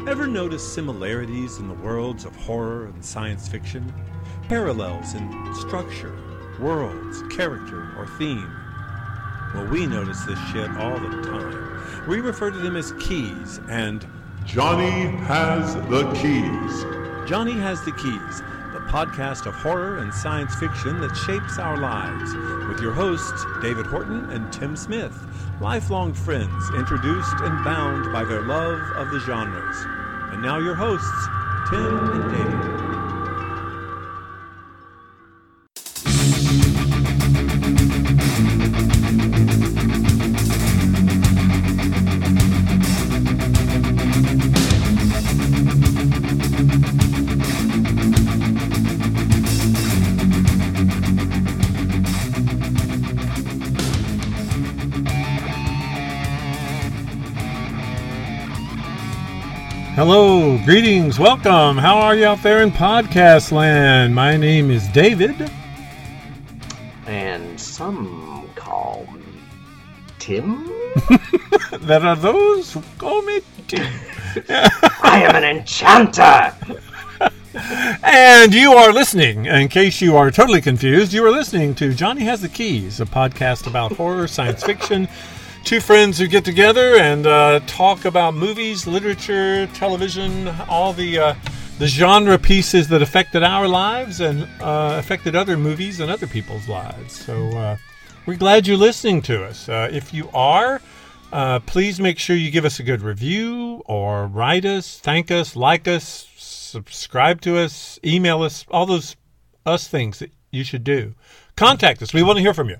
Ever notice similarities in the worlds of horror and science fiction? Parallels in structure, worlds, character, or theme? Well, we notice this shit all the time. We refer to them as keys, and Johnny Has the Keys. Johnny Has the Keys, the podcast of horror and science fiction that shapes our lives, with your hosts, David Horton and Tim Smith, lifelong friends introduced and bound by their love of the genres. And now your hosts, Tim and David. Hello, greetings, welcome. How are you out there in podcast land? My name is David. And some call me Tim. There are those who call me Tim. I am an enchanter. And you are listening, in case you are totally confused, you are listening to Johnny Has the Keys, a podcast about horror, science fiction. Two friends who get together and talk about movies, literature, television, all the genre pieces that affected our lives and affected other movies and other people's lives. So we're glad you're listening to us. If you are, please make sure you give us a good review or write us, thank us, like us, subscribe to us, email us, all those things that you should do. Contact us. We want to hear from you.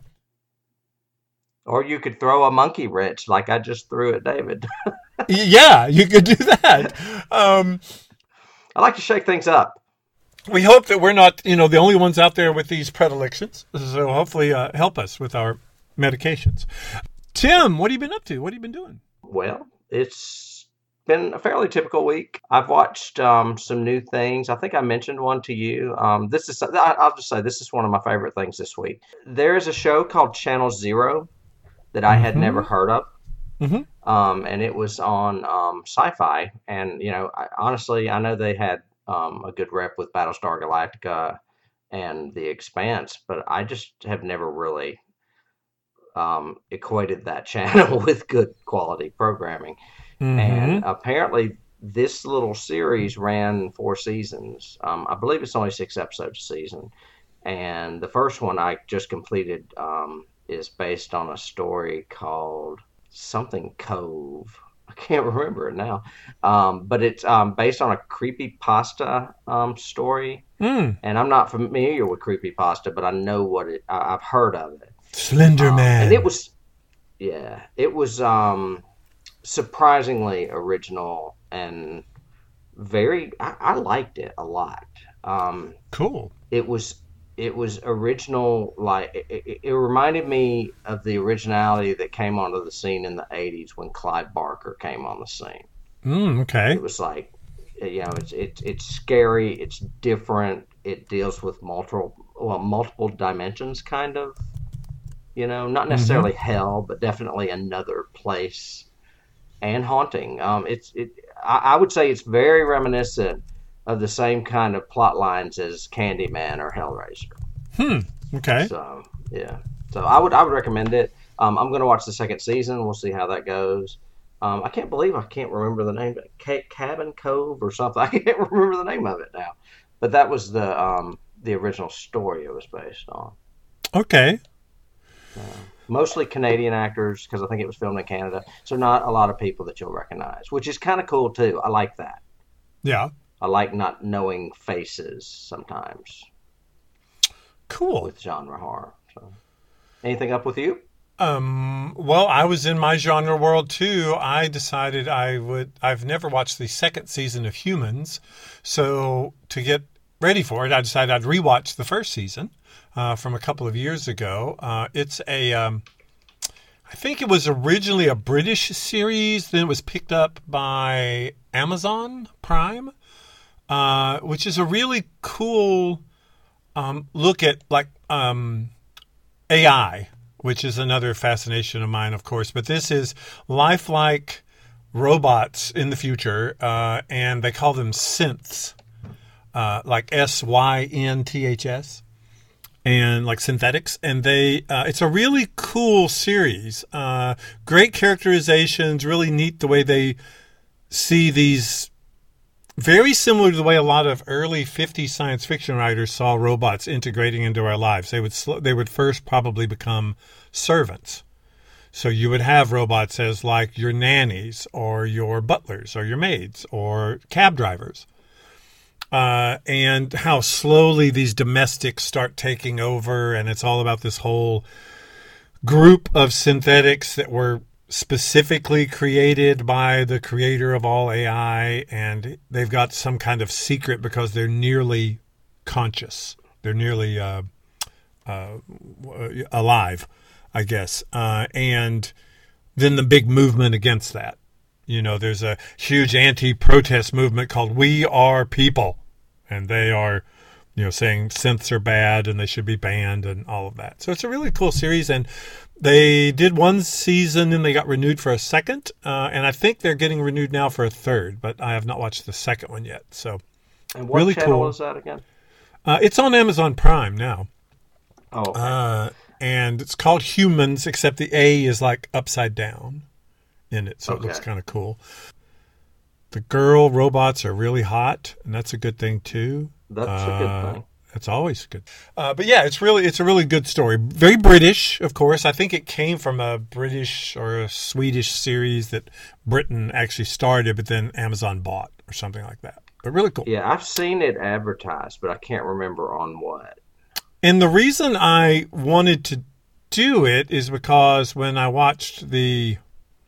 Or you could throw a monkey wrench like I just threw at David. Yeah, you could do that. I like to shake things up. We hope that we're not, the only ones out there with these predilections. So hopefully help us with our medications. Tim, what have you been up to? What have you been doing? Well, it's been a fairly typical week. I've watched some new things. I think I mentioned one to you. I'll just say this is one of my favorite things this week. There is a show called Channel Zero that I had never heard of. Mm-hmm. And it was on Sci-Fi. And, honestly, I know they had a good rep with Battlestar Galactica and The Expanse, but I just have never really equated that channel with good quality programming. Mm-hmm. And apparently this little series ran 4 seasons. I believe it's only 6 episodes a season. And the first one I just completed is based on a story called something Cove. I can't remember it now. But it's based on a creepypasta story. And I'm not familiar with creepypasta, but I know I've heard of it. Slender Man. And it was surprisingly original and very, I liked it a lot. Cool. It was original, like it reminded me of the originality that came onto the scene in the 80s when Clive Barker came on the scene. Okay. It was like, it's scary, it's different, it deals with multiple dimensions, kind of. Not necessarily hell, but definitely another place and haunting. I would say it's very reminiscent of the same kind of plot lines as Candyman or Hellraiser. Okay. So, yeah. So I would recommend it. I'm going to watch the second season. We'll see how that goes. I can't believe I can't remember the name. Cabin Cove or something. I can't remember the name of it now. But that was the original story it was based on. Okay. Mostly Canadian actors, because I think it was filmed in Canada. So not a lot of people that you'll recognize, which is kind of cool too. I like that. Yeah. I like not knowing faces sometimes. Cool. With genre horror. So, anything up with you? Well, I was in my genre world too. I decided I've never watched the second season of Humans. So to get ready for it, I decided I'd rewatch the first season from a couple of years ago. It's I think it was originally a British series. Then it was picked up by Amazon Prime. Which is a really cool look at AI, which is another fascination of mine, of course. But this is lifelike robots in the future, and they call them synths, like synths, and like synthetics. And it's a really cool series. Great characterizations, really neat the way they see these. Very similar to the way a lot of early 50s science fiction writers saw robots integrating into our lives. They would first probably become servants. So you would have robots as like your nannies or your butlers or your maids or cab drivers. And how slowly these domestics start taking over, and it's all about this whole group of synthetics that were specifically created by the creator of all AI, and they've got some kind of secret because they're nearly conscious. They're nearly alive, I guess. And then the big movement against that. You know, there's a huge anti-protest movement called We Are People, and they are, you know, saying synths are bad and they should be banned and all of that. So it's a really cool series, and they did one season and they got renewed for a second, and I think they're getting renewed now for a third, but I have not watched the second one yet. So, and what really channel cool. is that again? It's on Amazon Prime now. Oh, okay. And it's called Humans, except the A is like upside down in it, so it looks kind of cool. The girl robots are really hot, and that's a good thing too. That's a good thing. It's always good. But yeah, it's a really good story. Very British, of course. I think it came from a British or a Swedish series that Britain actually started, but then Amazon bought or something like that. But really cool. Yeah, I've seen it advertised, but I can't remember on what. And the reason I wanted to do it is because when I watched the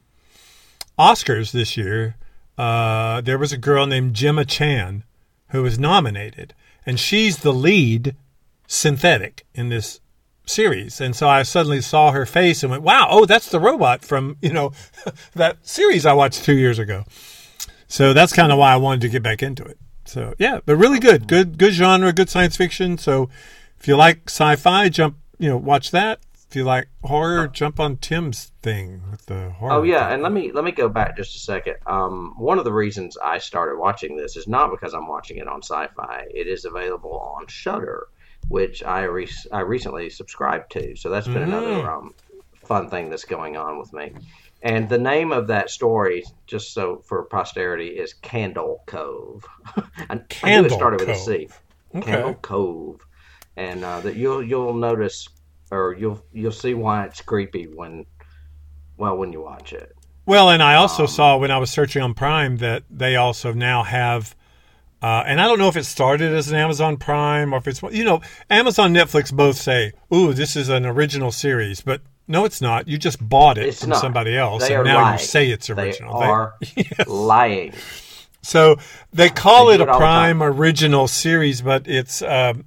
Oscars this year, there was a girl named Gemma Chan who was nominated. And she's the lead synthetic in this series. And so I suddenly saw her face and went, wow, oh, that's the robot from, you know, that series I watched 2 years ago. So that's kind of why I wanted to get back into it. So, yeah, but really good. Good genre, good science fiction. So if you like sci-fi, watch that. If you like horror, jump on Tim's thing with the horror. Oh yeah, and let me go back just a second. One of the reasons I started watching this is not because I'm watching it on Sci-Fi. It is available on Shudder, which I recently subscribed to. So that's been another fun thing that's going on with me. And the name of that story, just so for posterity, is Candle Cove. I knew it started with a C. Okay. Candle Cove, and that you'll notice. Or you'll see why it's creepy when you watch it. Well, and I also saw when I was searching on Prime that they also now have, and I don't know if it started as an Amazon Prime or if it's, Amazon, Netflix both say, ooh, this is an original series, but no, it's not. You just bought it from somebody else, and now lying. You say it's original. They are lying. So they call it a Prime original series, but it's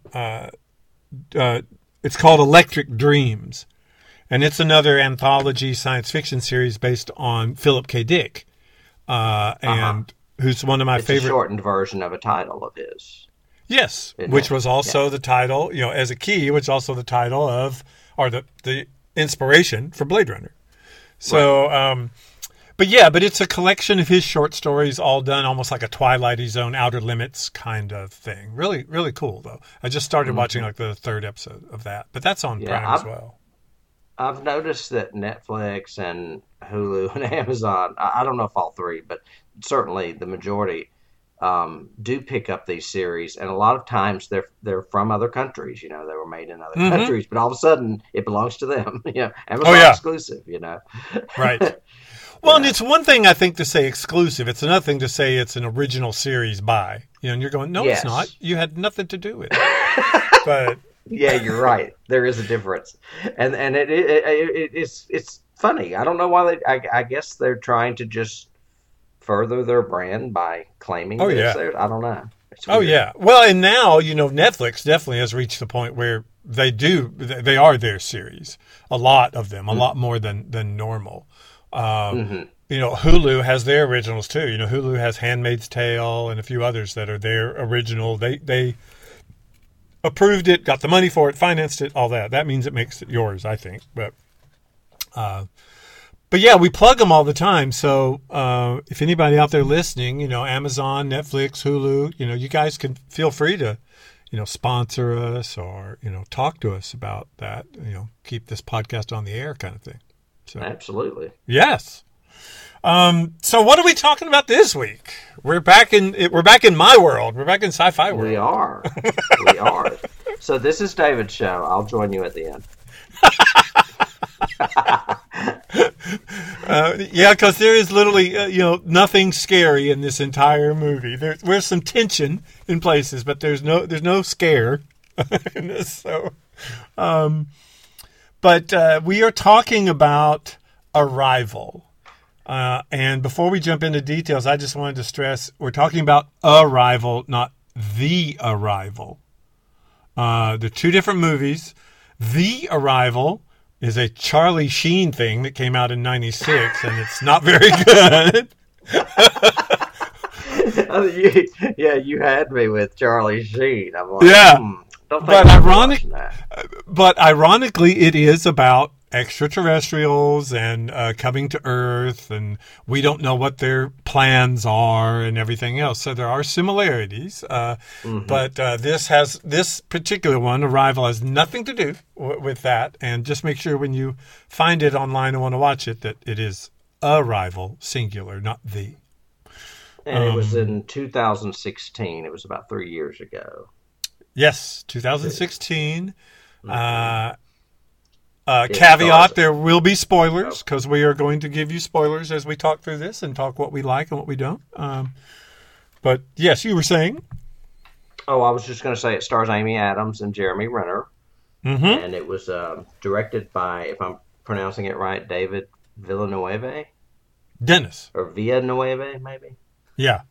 called Electric Dreams, and it's another anthology science fiction series based on Philip K. Dick, and who's one of my favorite. It's a shortened version of a title of his. Yes, which was also the title, as a key, which is also the title of, or the inspiration for Blade Runner. So, right. But it's a collection of his short stories, all done almost like a Twilight Zone, Outer Limits kind of thing. Really, really cool, though. I just started watching like the third episode of that, but that's on Prime as well. I've noticed that Netflix and Hulu and Amazon, I don't know if all three, but certainly the majority do pick up these series, and a lot of times they're from other countries. They were made in other countries, but all of a sudden it belongs to them. Amazon exclusive. Right. Well, and it's one thing, I think, to say exclusive. It's another thing to say it's an original series by. And you're going, no, It's not. You had nothing to do with it. But yeah, you're right. There is a difference, and it's funny. I don't know why I guess they're trying to just further their brand by claiming this. Yeah. I don't know. Oh yeah. Well, and now Netflix definitely has reached the point where they are their series. A lot of them, a lot more than normal. Hulu has their originals too. Hulu has Handmaid's Tale and a few others that are their original. They approved it, got the money for it, financed it, all that. That means it makes it yours, I think. But But yeah, we plug them all the time. So if anybody out there listening, Amazon, Netflix, Hulu, you guys can feel free to, sponsor us or, talk to us about that, keep this podcast on the air kind of thing. So absolutely. Yes. So what are we talking about this week? We're back in my world. We're back in sci-fi world. We are. We are. So this is David's show. I'll join you at the end. Yeah, because there is literally, nothing scary in this entire movie. There's some tension in places, but there's no scare in this. So, but we are talking about Arrival, and before we jump into details, I just wanted to stress we're talking about Arrival, not The Arrival. They're two different movies. The Arrival is a Charlie Sheen thing that came out in '96, and it's not very good. You had me with Charlie Sheen. I'm like, don't think but ironically, it is about extraterrestrials and coming to Earth, and we don't know what their plans are and everything else. So there are similarities, but this particular one, Arrival, has nothing to do with that. And just make sure when you find it online and want to watch it that it is Arrival, singular, not the. And it was in 2016. It was about 3 years ago. Yes, 2016. Caveat, there will be spoilers because we are going to give you spoilers as we talk through this and talk what we like and what we don't. But yes, you were saying? Oh, I was just going to say it stars Amy Adams and Jeremy Renner. Mm-hmm. And it was directed by, if I'm pronouncing it right, David Villeneuve? Dennis. Or Villeneuve, maybe? Yeah.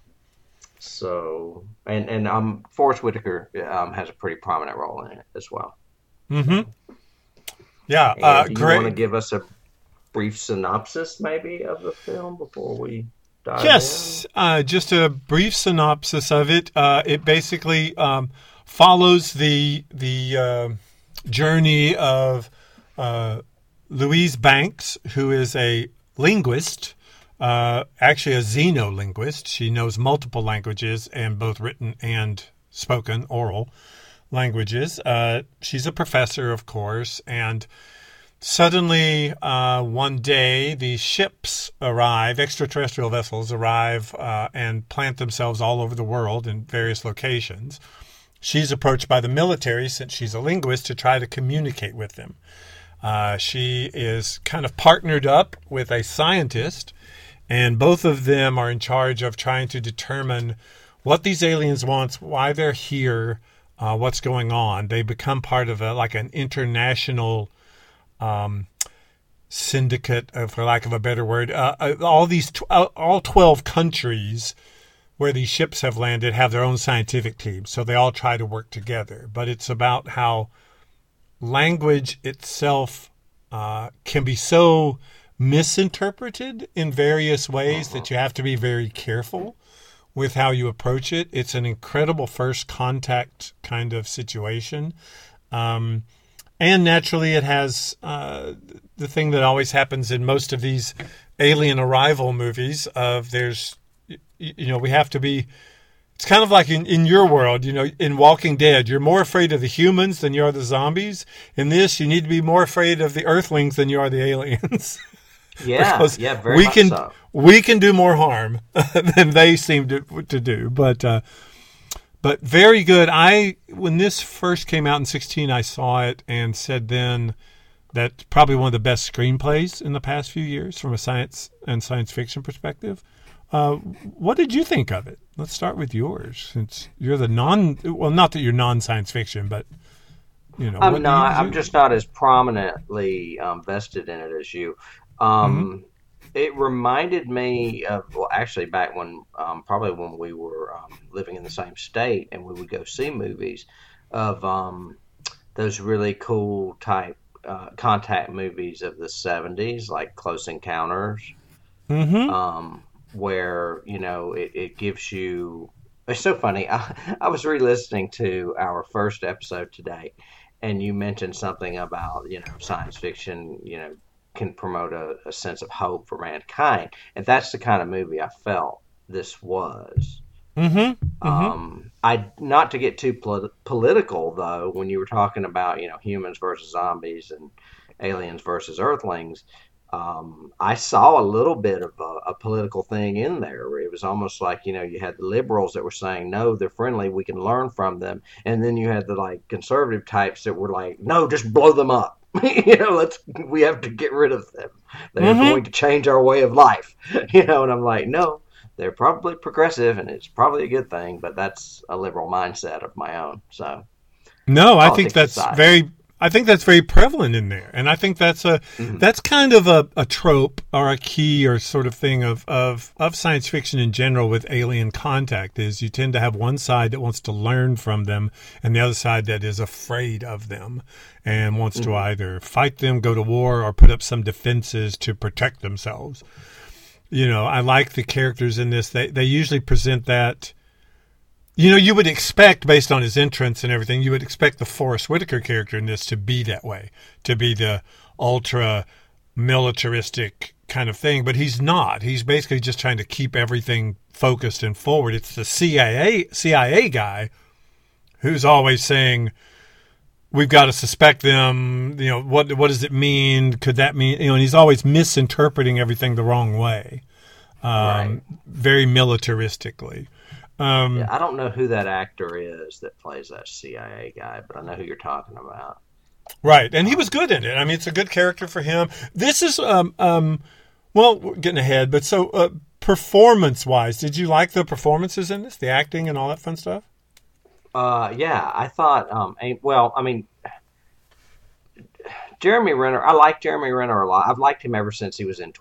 So, and Forrest Whitaker has a pretty prominent role in it as well. Mm-hmm. Yeah, do you great. want to give us a brief synopsis, maybe, of the film before we dive in? Yes, just a brief synopsis of it. It basically follows the journey of Louise Banks, who is a linguist, actually a xenolinguist. She knows multiple languages, and both written and spoken, oral languages. She's a professor, of course, and suddenly one day the ships arrive, extraterrestrial vessels arrive and plant themselves all over the world in various locations. She's approached by the military, since she's a linguist, to try to communicate with them. She is kind of partnered up with a scientist, and both of them are in charge of trying to determine what these aliens want, why they're here, what's going on. They become part of an international syndicate, for lack of a better word. All 12 countries where these ships have landed have their own scientific teams, so they all try to work together. But it's about how language itself can be so misinterpreted in various ways that you have to be very careful with how you approach it. It's an incredible first contact kind of situation. And naturally it has the thing that always happens in most of these alien arrival movies of we have to be, it's kind of like in your world, in Walking Dead, you're more afraid of the humans than you are the zombies. In this, you need to be more afraid of the Earthlings than you are the aliens. Yeah, very much so. We can do more harm than they seem to do, but very good. When this first came out in 2016, I saw it and said then that's probably one of the best screenplays in the past few years from a science fiction perspective. What did you think of it? Let's start with yours, since you're not that you're non-science fiction, but I'm just not as prominently vested in it as you. It reminded me of, actually back when, probably when we were living in the same state and we would go see movies, of those really cool type contact movies of the 70s, like Close Encounters, where, it gives you, it's so funny. I was re-listening to our first episode today, and you mentioned something about, science fiction, can promote a sense of hope for mankind. And that's the kind of movie I felt this was. Not to get too political, though, when you were talking about, humans versus zombies and aliens versus Earthlings, I saw a little bit of a political thing in there where it was almost like, you had the liberals that were saying, no, they're friendly, we can learn from them. And then you had the conservative types that were like, no, just blow them up. We have to get rid of them. They're going to change our way of life. And I'm like, no, they're probably progressive and it's probably a good thing, but that's a liberal mindset of my own. So no, I think that's very prevalent in there. And I think that's that's kind of a trope or a key or sort of thing of science fiction in general with alien contact is you tend to have one side that wants to learn from them and the other side that is afraid of them and wants to either fight them, go to war, or put up some defenses to protect themselves. I like the characters in this. They usually present that. You would expect, based on his entrance and everything, you would expect the Forrest Whitaker character in this to be that way, to be the ultra militaristic kind of thing. But he's not. He's basically just trying to keep everything focused and forward. It's the CIA guy who's always saying, we've got to suspect them. What does it mean? Could that mean? And he's always misinterpreting everything the wrong way, right. Very militaristically. I don't know who that actor is that plays that CIA guy, but I know who you're talking about. Right, and he was good in it. I mean, it's a good character for him. This is, well, we're getting ahead, but so performance-wise, did you like the performances in this, the acting and all that fun stuff? Yeah, I thought, Jeremy Renner, I like Jeremy Renner a lot. I've liked him ever since he was in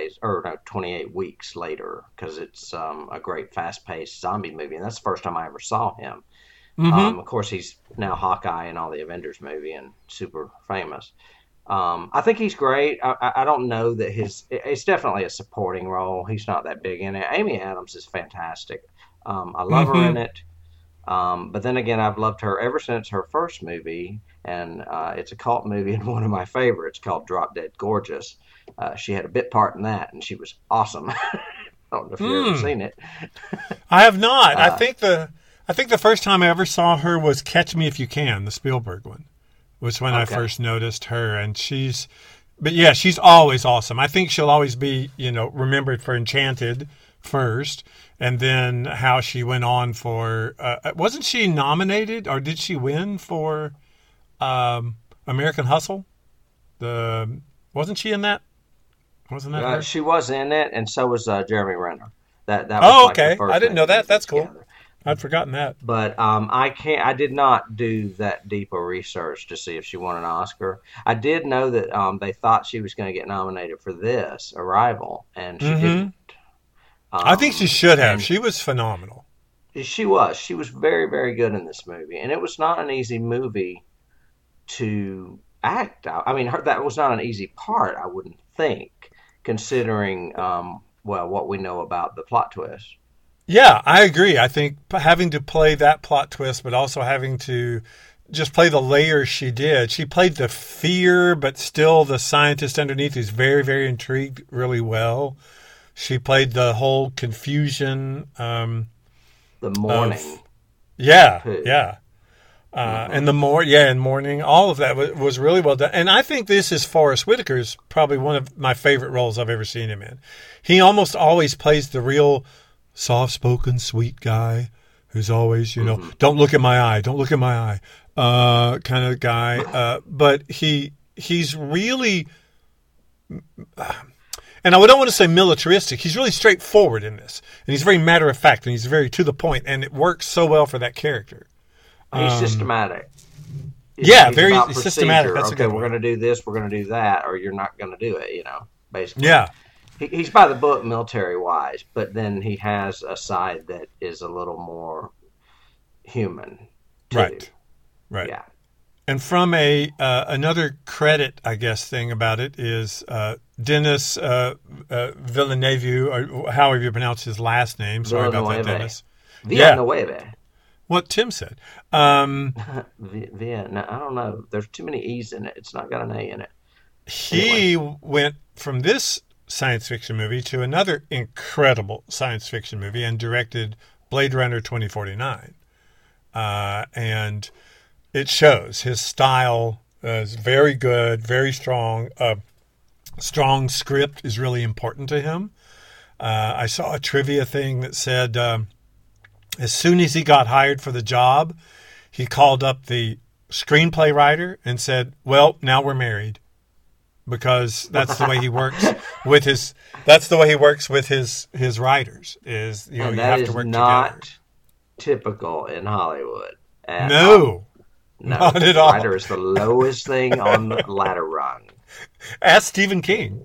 28 Weeks Later, because it's a great fast-paced zombie movie, and that's the first time I ever saw him. Of course, he's now Hawkeye in all the Avengers movie and super famous. I think he's great. I don't know that it's definitely a supporting role. He's not that big in it. Amy Adams is fantastic. I love her in it. But then again, I've loved her ever since her first movie, and it's a cult movie and one of my favorites called Drop Dead Gorgeous. She had a bit part in that, and she was awesome. I don't know if you've ever seen it. I have not. I think the first time I ever saw her was Catch Me If You Can, the Spielberg one, was when I first noticed her, and she's always awesome. I think she'll always be, remembered for Enchanted first, and then how she went on for wasn't she nominated or did she win for American Hustle? Wasn't she in that? Wasn't that her? She was in it, and so was Jeremy Renner. That was okay. The first I didn't know that. That's cool. Together. I'd forgotten that. But I did not do that deep of research to see if she won an Oscar. I did know that they thought she was going to get nominated for this, Arrival, and she didn't. I think she should have. She was phenomenal. She was very, very good in this movie, and it was not an easy movie to act out. I mean, that was not an easy part, I wouldn't think, considering what we know about the plot twist. Yeah, I agree. I think having to play that plot twist, but also having to just play the layers she did. She played the fear, but still the scientist underneath who's very, very intrigued really well. She played the whole confusion. The mourning. Yeah. And and mourning. All of that was really well done. And I think this is Forrest Whitaker's probably one of my favorite roles I've ever seen him in. He almost always plays the real soft-spoken, sweet guy who's always, don't look at my eye, don't look at my eye, kind of guy. But he's really... And I don't want to say militaristic. He's really straightforward in this. And he's very matter of fact, and he's very to the point, and it works so well for that character. He's systematic. He's very systematic. That's okay, we're going to do this, we're going to do that, or you're not going to do it, basically. Yeah. He's by the book military-wise, but then he has a side that is a little more human, too. Right. Yeah. And from another credit, I guess, thing about it is Denis Villeneuve, or however you pronounce his last name. Sorry about that, Dennis. Villeneuve. Yeah. What Tim said. No, I don't know. There's too many E's in it. It's not got an A in it. he went from this science fiction movie to another incredible science fiction movie and directed Blade Runner 2049. And it shows his style is very good, very strong. Strong script is really important to him. I saw a trivia thing that said as soon as he got hired for the job, he called up the screenplay writer and said, "Well, now we're married," because that's the way he works with his. That's the way he works with his writers. Is you have to work not together. Typical in Hollywood. No, not at all. Writer is the lowest thing on the ladder rung. Ask Stephen King.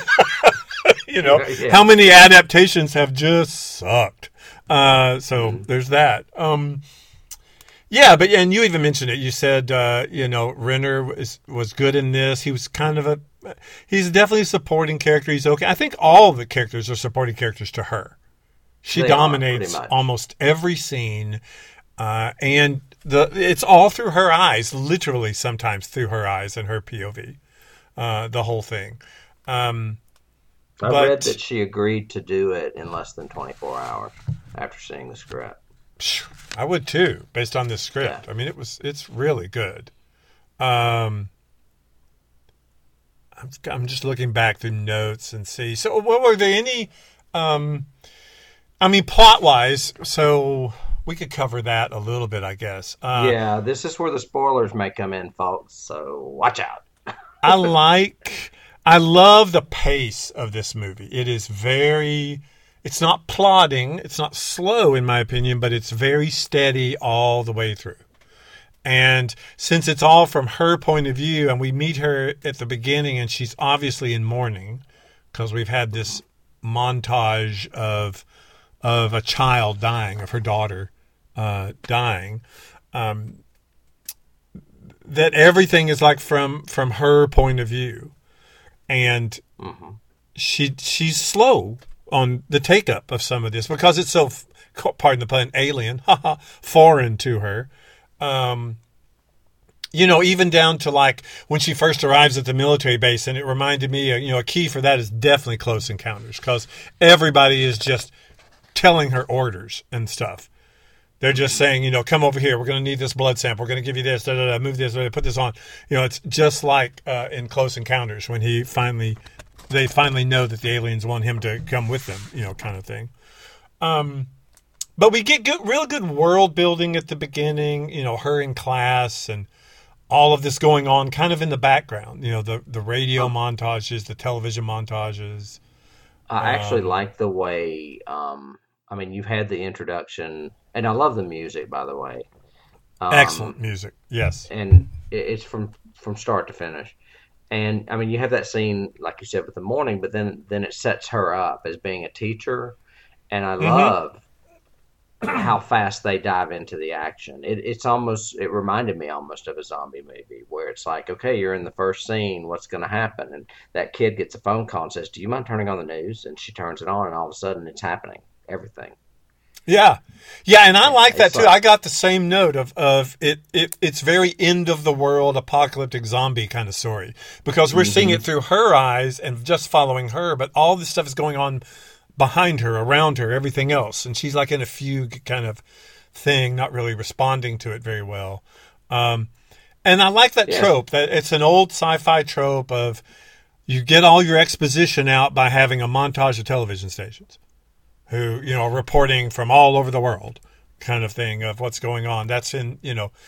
How many adaptations have just sucked? So there's that. Yeah, and you even mentioned it. You said, Renner was good in this. He was he's definitely a supporting character. He's okay. I think all the characters are supporting characters to her. She dominates almost every scene, and it's all through her eyes. Literally, sometimes through her eyes and her POV. The whole thing. I read that she agreed to do it in less than 24 hours after seeing the script. I would too, based on this script. Yeah. I mean, it's really good. I'm just looking back through notes and see. So, were there any? Plot wise, so we could cover that a little bit, I guess. This is where the spoilers may come in, folks. So watch out. I love the pace of this movie. It's not plodding. It's not slow, in my opinion, but it's very steady all the way through. And since it's all from her point of view, and we meet her at the beginning, and she's obviously in mourning because we've had this montage of a child dying, of her daughter dying. That everything is like from her point of view, and she's slow on the take up of some of this because it's so, pardon the pun, alien, foreign to her. Even down to like when she first arrives at the military base, and it reminded me, a key for that is definitely Close Encounters because everybody is just telling her orders and stuff. They're just saying, come over here. We're going to need this blood sample. We're going to give you this. Move this. Put this on. It's just like in Close Encounters when they finally know that the aliens want him to come with them. Kind of thing. But we get real good world building at the beginning. Her in class and all of this going on, kind of in the background. The radio montages, the television montages. I actually like the way. You've had the introduction. And I love the music, by the way. Excellent music, yes. And it's from start to finish. And, you have that scene, like you said, with the mourning, but then it sets her up as being a teacher. And I love how fast they dive into the action. It reminded me almost of a zombie movie where it's like, okay, you're in the first scene, what's going to happen? And that kid gets a phone call and says, do you mind turning on the news? And she turns it on, and all of a sudden it's happening, everything. Yeah, and I like that too. I got the same note of it. It's very end of the world, apocalyptic zombie kind of story because we're seeing it through her eyes and just following her, but all this stuff is going on behind her, around her, everything else, and she's like in a fugue kind of thing, not really responding to it very well. And I like that trope. That it's an old sci-fi trope of you get all your exposition out by having a montage of television stations who, are reporting from all over the world kind of thing of what's going on. That's in,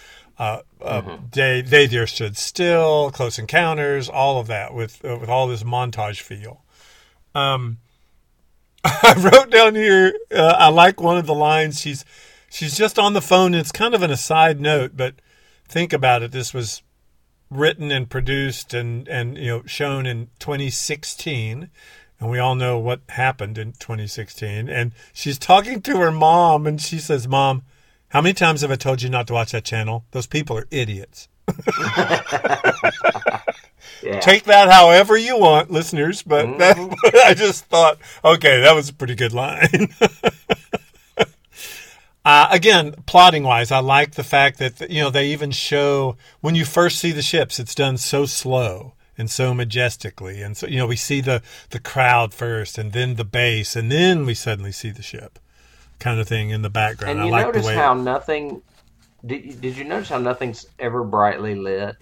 They There Stood Still, Close Encounters, all of that with all this montage feel. I wrote down here, I like one of the lines. She's just on the phone. And it's kind of an aside note, but think about it. This was written and produced and shown in 2016. And we all know what happened in 2016. And she's talking to her mom, and she says, "Mom, how many times have I told you not to watch that channel? Those people are idiots." Take that however you want, listeners. But I just thought, okay, that was a pretty good line. Again, plotting-wise, I like the fact that, they even show, when you first see the ships, it's done so slow. and so majestically. And so, we see the crowd first, and then the base, and then we suddenly see the ship kind of thing in the background. And you notice how nothing... Did you notice how nothing's ever brightly lit?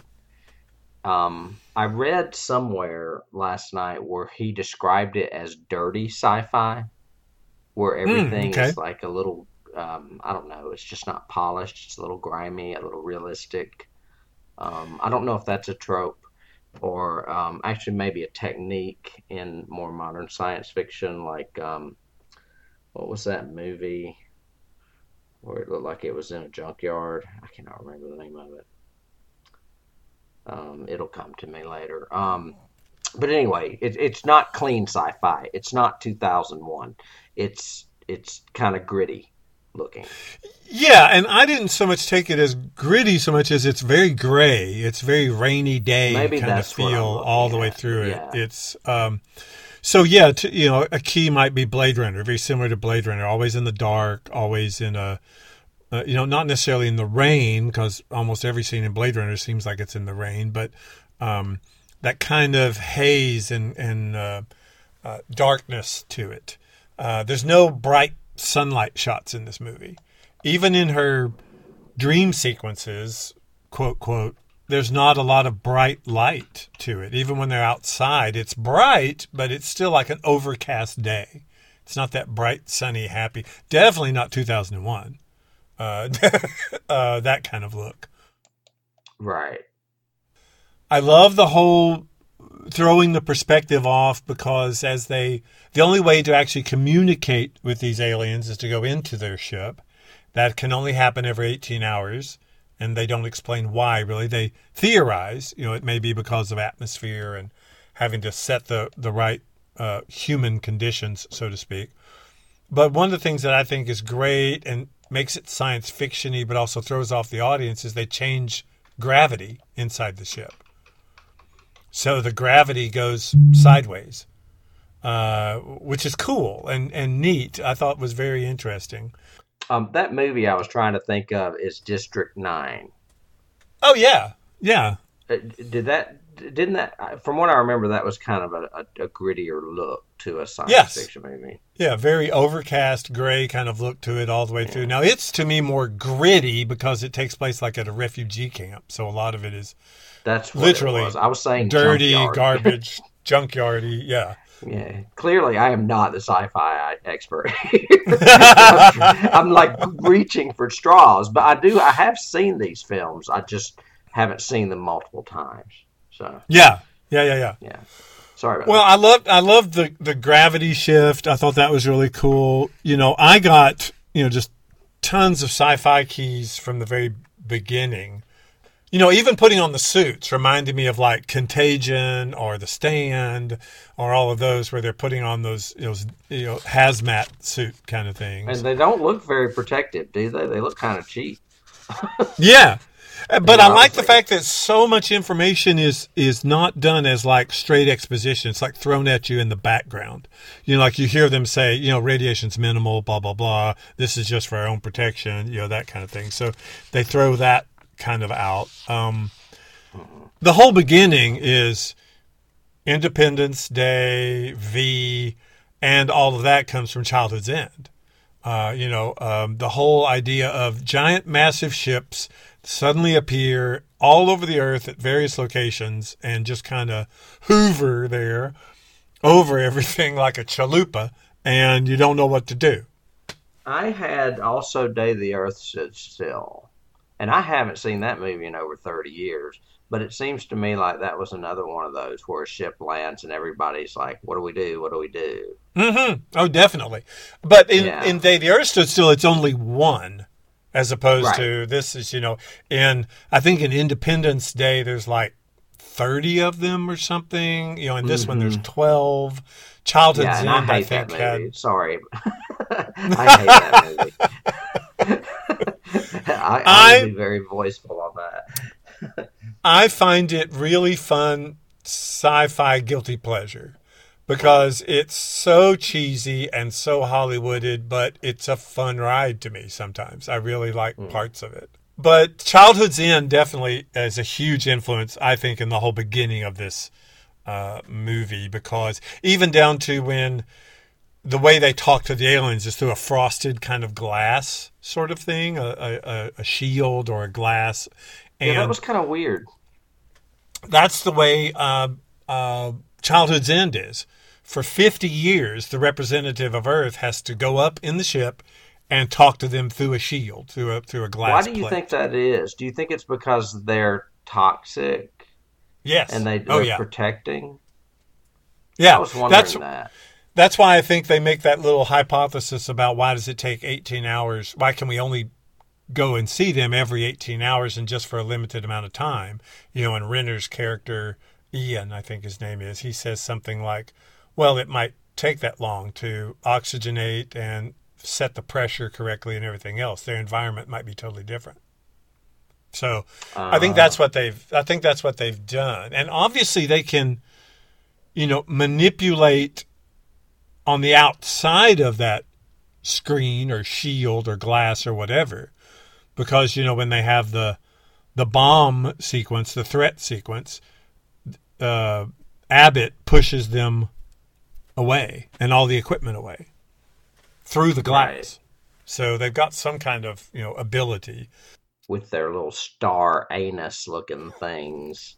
I read somewhere last night where he described it as dirty sci-fi, where everything is like a little, I don't know, it's just not polished. It's a little grimy, a little realistic. I don't know if that's a trope or actually maybe a technique in more modern science fiction, like, what was that movie where it looked like it was in a junkyard? I cannot remember the name of it. It'll come to me later. But anyway, it's not clean sci-fi. It's not 2001. It's kind of gritty looking. Yeah, and I didn't so much take it as gritty so much as it's very gray. It's very rainy day kind of feel all the way through it. Yeah. It's so yeah, a key might be Blade Runner, very similar to Blade Runner, always in the dark, always in a not necessarily in the rain, because almost every scene in Blade Runner seems like it's in the rain, but that kind of haze and darkness to it. There's no bright sunlight shots in this movie. Even in her dream sequences, quote, quote, there's not a lot of bright light to it. Even when they're outside, it's bright, but it's still like an overcast day. It's not that bright, sunny, happy. Definitely not 2001. That kind of look. Right. I love the whole throwing the perspective off, because the only way to actually communicate with these aliens is to go into their ship. That can only happen every 18 hours, and they don't explain why, really. They theorize, it may be because of atmosphere and having to set the right human conditions, so to speak. But one of the things that I think is great and makes it science fiction-y, but also throws off the audience, is they change gravity inside the ship. So the gravity goes sideways, which is cool and neat. I thought was very interesting. That movie I was trying to think of is District 9. Oh, yeah. Yeah. Didn't that, from what I remember, that was kind of a grittier look to a science fiction movie. Yeah, very overcast, gray kind of look to it all the way through. Now, it's, to me, more gritty because it takes place like at a refugee camp. So a lot of it is literally it was. I was saying dirty, junkyard. garbage, junkyardy, yeah. Yeah, clearly I am not the sci-fi expert. I'm like reaching for straws, but I have seen these films. I just haven't seen them multiple times. So yeah. Sorry about that. I loved the gravity shift. I thought that was really cool. I got just tons of sci-fi keys from the very beginning. Even putting on the suits reminded me of like Contagion or The Stand or all of those where they're putting on those hazmat suit kind of things. And they don't look very protective, do they? They look kind of cheap. Yeah. But I like the fact that so much information is not done as like straight exposition. It's like thrown at you in the background. Like you hear them say, radiation's minimal, blah, blah, blah. This is just for our own protection, that kind of thing. So they throw that kind of out. The whole beginning is Independence Day, V, and all of that comes from Childhood's End. The whole idea of giant, massive ships suddenly appear all over the earth at various locations and just kind of hover there over everything like a chalupa, and you don't know what to do. I had also Day the Earth Stood Still, and I haven't seen that movie in over 30 years, but it seems to me like that was another one of those where a ship lands and everybody's like, what do we do? What do we do? Mm-hmm. Oh, definitely. But in Day the Earth Stood Still, it's only one. As opposed to this is, I think in Independence Day, there's like 30 of them or something. In this one, there's 12. Childhood's End, I think, had... Sorry. I hate that movie. I'll be very voiceful on that. I find it really fun sci-fi guilty pleasure. Because it's so cheesy and so Hollywooded, but it's a fun ride to me sometimes. I really like parts of it. But Childhood's End definitely is a huge influence, I think, in the whole beginning of this movie, because even down to when the way they talk to the aliens is through a frosted kind of glass sort of thing, a shield or a glass. And that was kind of weird. That's the way Childhood's End is. For 50 years, the representative of Earth has to go up in the ship and talk to them through a shield, through a glass Why do you plate. think that is? Do you think it's because they're toxic? Yes. And they're protecting? Yeah. I was wondering that. That's why I think they make that little hypothesis about why does it take 18 hours? Why can we only go and see them every 18 hours and just for a limited amount of time? You know, and Renner's character, Ian, I think his name is, he says something like, well, it might take that long to oxygenate and set the pressure correctly and everything else. Their environment might be totally different. So I think that's what they've done. And obviously they can, you know, manipulate on the outside of that screen or shield or glass or whatever, because, you know, when they have the bomb sequence, the threat sequence, Abbott pushes them away and all the equipment away through the glass. Right. So they've got some kind of, you know, ability. With their little star anus looking things.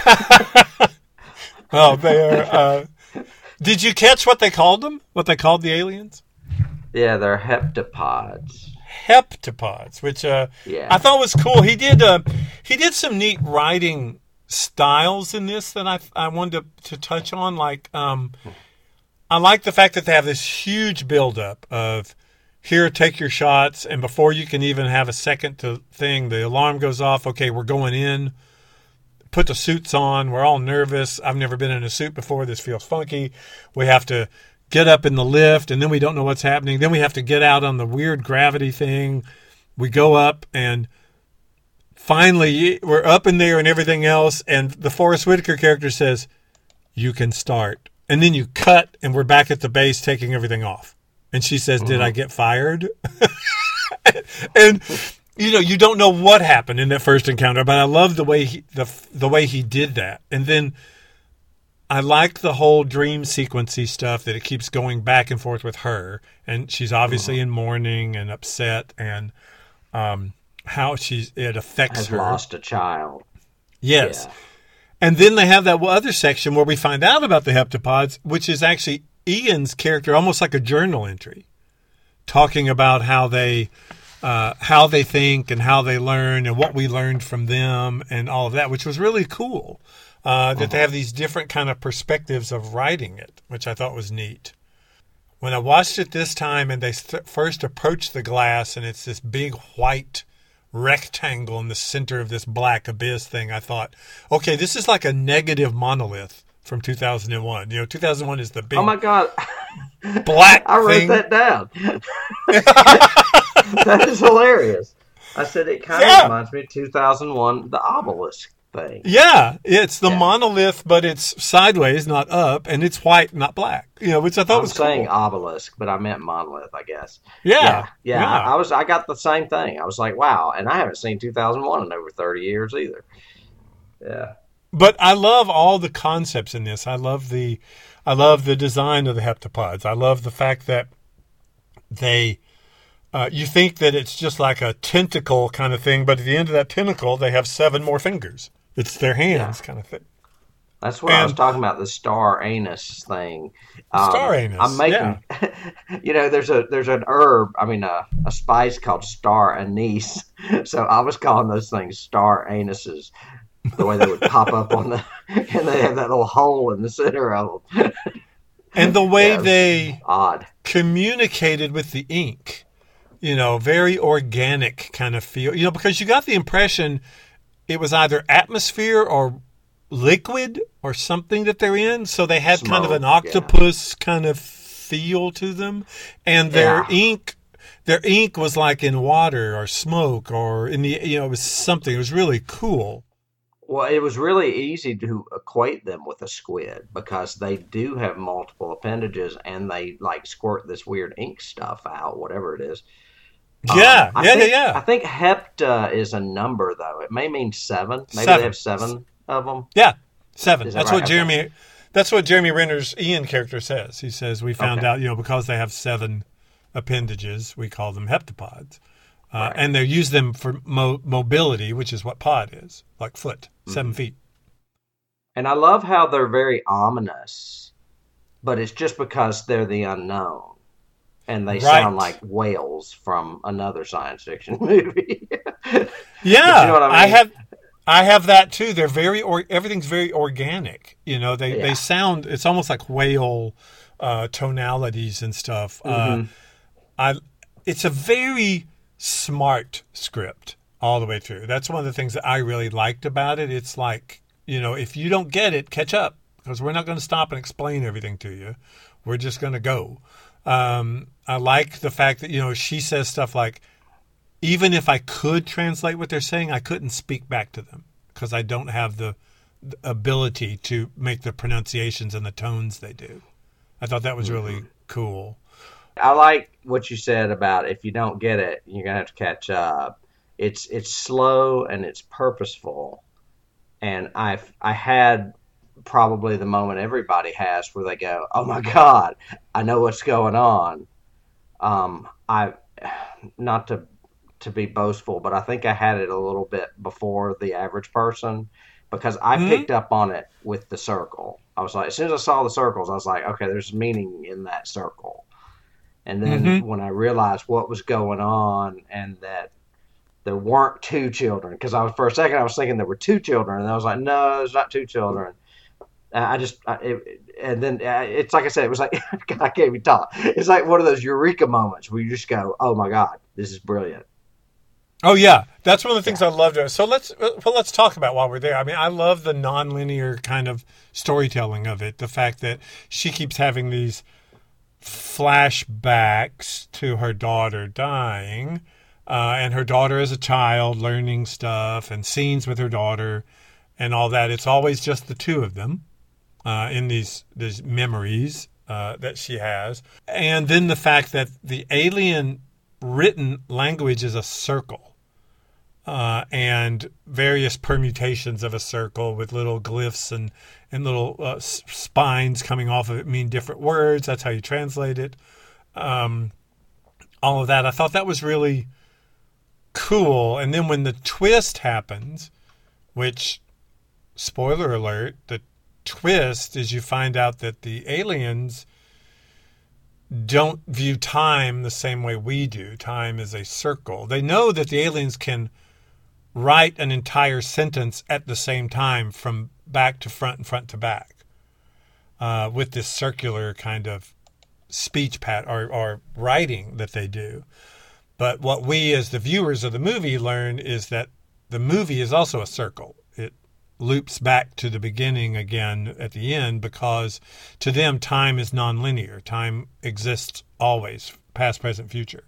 Oh, they are. Did you catch what they called them? What they called the aliens? Yeah, they're heptapods. Heptapods, which I thought was cool. He did some neat writing styles in this that I wanted to touch on. Like, I like the fact that they have this huge buildup of, here, take your shots, and before you can even have a second to thing, the alarm goes off. Okay, we're going in. Put the suits on. We're all nervous. I've never been in a suit before. This feels funky. We have to get up in the lift, and then we don't know what's happening. Then we have to get out on the weird gravity thing. We go up, and finally we're up in there and everything else, and the Forrest Whitaker character says, you can start. And then you cut, and we're back at the base taking everything off. And she says, did I get fired? And, you know, you don't know what happened in that first encounter, but I love the way he did that. And then I like the whole dream sequency stuff, that it keeps going back and forth with her. And she's obviously in mourning and upset, and how it affects her. Has lost a child. Yes. Yeah. And then they have that other section where we find out about the heptapods, which is actually Ian's character, almost like a journal entry, talking about how they think and how they learn and what we learned from them and all of that, which was really cool. That they have these different kind of perspectives of writing it, which I thought was neat. When I watched it this time and they first approached the glass and it's this big white rectangle in the center of this black abyss thing, I thought, okay, this is like a negative monolith from 2001. You know, 2001 is the big... Oh, my God. Black I wrote thing. that down. That is hilarious. I said it kind of reminds me of 2001, the obelisk thing. Yeah, it's the monolith, but it's sideways, not up, and it's white, not black. You know, which I thought was cool. I'm saying obelisk, but I meant monolith, I guess. Yeah. I got the same thing. I was like, wow, and I haven't seen 2001 in over 30 years either. Yeah. But I love all the concepts in this. I love the design of the heptapods. I love the fact that they, you think that it's just like a tentacle kind of thing, but at the end of that tentacle, they have 7 more fingers. It's their hands kind of thing. That's what I was talking about, the star anus thing. Star anus. I'm making, you know, there's an herb, a spice called star anise. So I was calling those things star anuses. The way they would pop up and they have that little hole in the center of them. And the way they odd communicated with the ink, you know, very organic kind of feel, you know, because you got the impression it was either atmosphere or liquid or something that they're in. So they had kind of an octopus kind of feel to them. And their ink was like in water or smoke or in the, you know, it was something, it was really cool. Well, it was really easy to equate them with a squid because they do have multiple appendages and they like squirt this weird ink stuff out, whatever it is. Yeah, I think hepta is a number, though. It may mean 7. Maybe they have 7 of them. Yeah, 7. Is that That's right? what Jeremy. That's what Jeremy Renner's Ian character says. He says we found out, because they have 7 appendages, we call them heptapods, and they use them for mobility, which is what pod is, like foot, 7 feet. And I love how they're very ominous, but it's just because they're the unknown. And they sound like whales from another science fiction movie. Yeah, you know what I mean? I have that too. They're everything's very organic. They sound. It's almost like whale tonalities and stuff. It's a very smart script all the way through. That's one of the things that I really liked about it. It's like, if you don't get it, catch up, because we're not going to stop and explain everything to you. We're just going to go. I like the fact that, she says stuff like, even if I could translate what they're saying, I couldn't speak back to them because I don't have the ability to make the pronunciations and the tones they do. I thought that was really cool. I like what you said about if you don't get it, you're going to have to catch up. It's slow and it's purposeful. And I had probably the moment everybody has where they go, oh my God, I know what's going on. Not to be boastful, but I think I had it a little bit before the average person because I picked up on it with the circle. I was like, as soon as I saw the circles, I was like, okay, there's meaning in that circle. And then when I realized what was going on and that there weren't 2 children, because for a second I was thinking there were 2 children, and I was like, no, there's not 2 children. And then it's like I said, it was like, I can't even talk. It's like one of those eureka moments where you just go, oh my God, this is brilliant. Oh yeah, that's one of the things I loved. So let's talk about while we're there. I mean, I love the nonlinear kind of storytelling of it. The fact that she keeps having these flashbacks to her daughter dying, and her daughter as a child learning stuff and scenes with her daughter and all that. It's always just the 2 of them in these memories that she has. And then the fact that the alien written language is a circle. And various permutations of a circle with little glyphs and little spines coming off of it mean different words. That's how you translate it. All of that. I thought that was really cool. And then when the twist happens, which, spoiler alert, the twist is you find out that the aliens don't view time the same way we do. Time is a circle. They know that the aliens can write an entire sentence at the same time from back to front and front to back with this circular kind of speech or writing that they do. But what we as the viewers of the movie learn is that the movie is also a circle. It loops back to the beginning again at the end because to them time is nonlinear. Time exists always, past, present, future.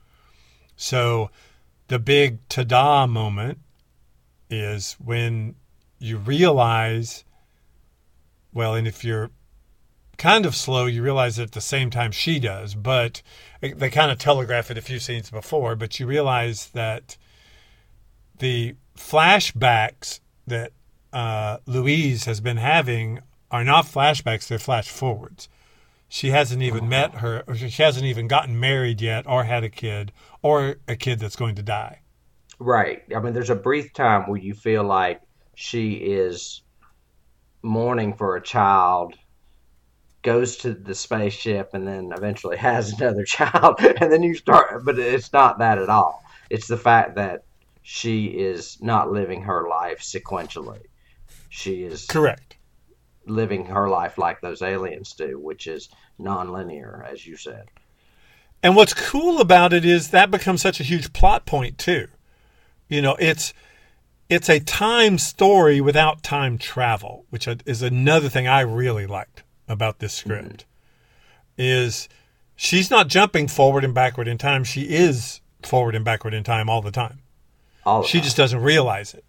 So the big ta-da moment is when you realize, well, and if you're kind of slow, you realize it at the same time she does, but they kind of telegraph it a few scenes before, but you realize that the flashbacks that Louise has been having are not flashbacks, they're flash forwards. She hasn't even met her, or she hasn't even gotten married yet, or had a kid, or a kid that's going to die. Right. I mean, there's a brief time where you feel like she is mourning for a child, goes to the spaceship, and then eventually has another child. And then you start, but it's not that at all. It's the fact that she is not living her life sequentially. She is correct living her life like those aliens do, which is nonlinear, as you said. And what's cool about it is that becomes such a huge plot point too. You know, it's a time story without time travel, which is another thing I really liked about this script. Is she's not jumping forward and backward in time. She is forward and backward in time all the time. She just doesn't realize it.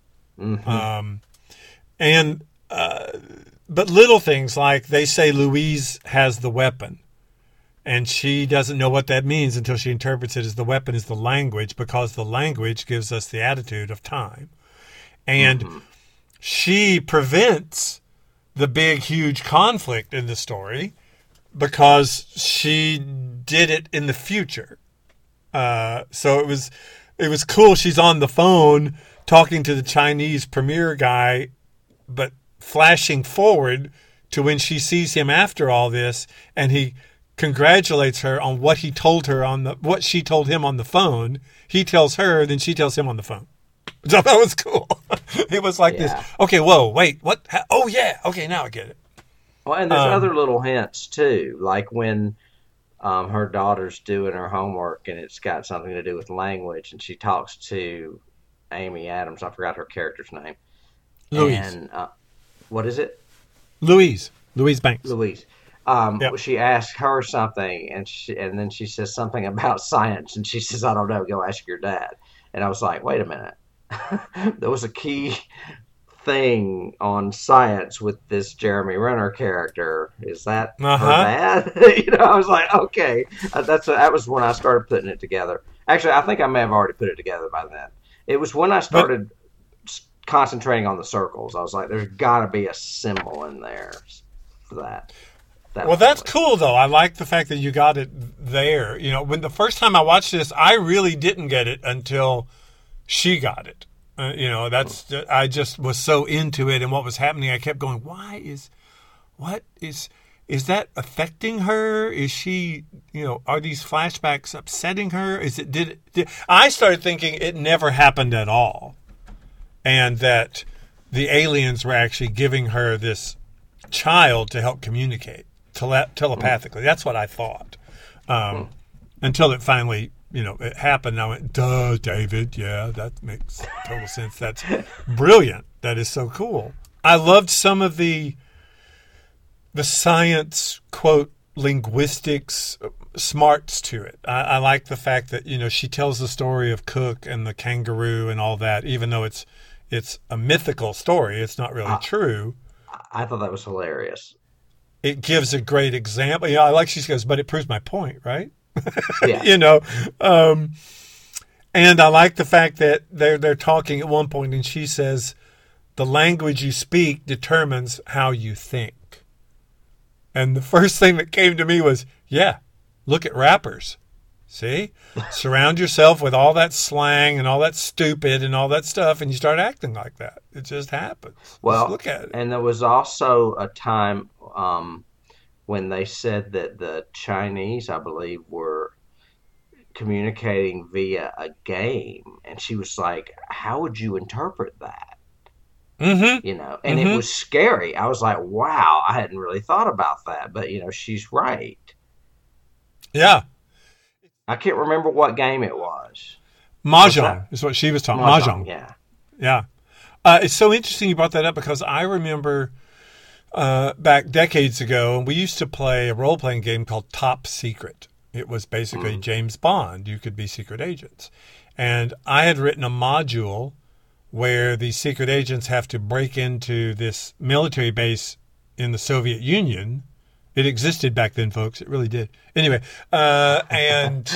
But little things like they say Louise has the weapon. And she doesn't know what that means until she interprets it as the weapon is the language, because the language gives us the attitude of time. And she prevents the big, huge conflict in the story because she did it in the future. So it was cool. She's on the phone talking to the Chinese premier guy, but flashing forward to when she sees him after all this, and he congratulates her on what he told her what she told him on the phone. He tells her, then she tells him on the phone. So that was cool. It was like this. Okay, whoa, wait, what? Oh yeah, okay, now I get it. Well, and there's other little hints too, like when her daughter's doing her homework and it's got something to do with language, and she talks to Amy Adams. I forgot her character's name. Louise. And what is it? Louise Banks. Louise. She asks her something, and then she says something about science, and she says, "I don't know. Go ask your dad." And I was like, "Wait a minute." There was a key thing on science with this Jeremy Renner character. Is that her dad? I was like, okay. That was when I started putting it together. Actually, I think I may have already put it together by then. It was when I started concentrating on the circles. I was like, there's got to be a symbol in there for that. Well, that's cool, though. I like the fact that you got it there. When the first time I watched this, I really didn't get it until she got it. I just was so into it and what was happening. I kept going, what is that affecting her? Is she, are these flashbacks upsetting her? I started thinking it never happened at all. And that the aliens were actually giving her this child to help communicate telepathically. That's what I thought. Until it finally, it happened. I went, duh, David. Yeah, that makes total sense. That's brilliant. That is so cool. I loved some of the science, quote, linguistics smarts to it. I like the fact that, she tells the story of Cook and the kangaroo and all that, even though it's a mythical story. It's not really true. I thought that was hilarious. It gives a great example. I like she goes, but it proves my point, right? Yeah. And I like the fact that they're talking at one point, and she says, the language you speak determines how you think. And the first thing that came to me was, look at rappers. See? Surround yourself with all that slang and all that stupid and all that stuff, and you start acting like that. It just happens. Well, just look at it. And there was also a time when they said that the Chinese, I believe, were communicating via a game, and she was like, how would you interpret that? Mm-hmm. And it was scary. I was like, wow, I hadn't really thought about that, but she's right. Yeah. I can't remember what game it was. Mahjong is what she was talking about. Mahjong. Yeah. Yeah. It's so interesting you brought that up, because I remember back decades ago, we used to play a role-playing game called Top Secret. It was basically James Bond. You could be secret agents. And I had written a module where the secret agents have to break into this military base in the Soviet Union. It existed back then, folks. It really did. Anyway, and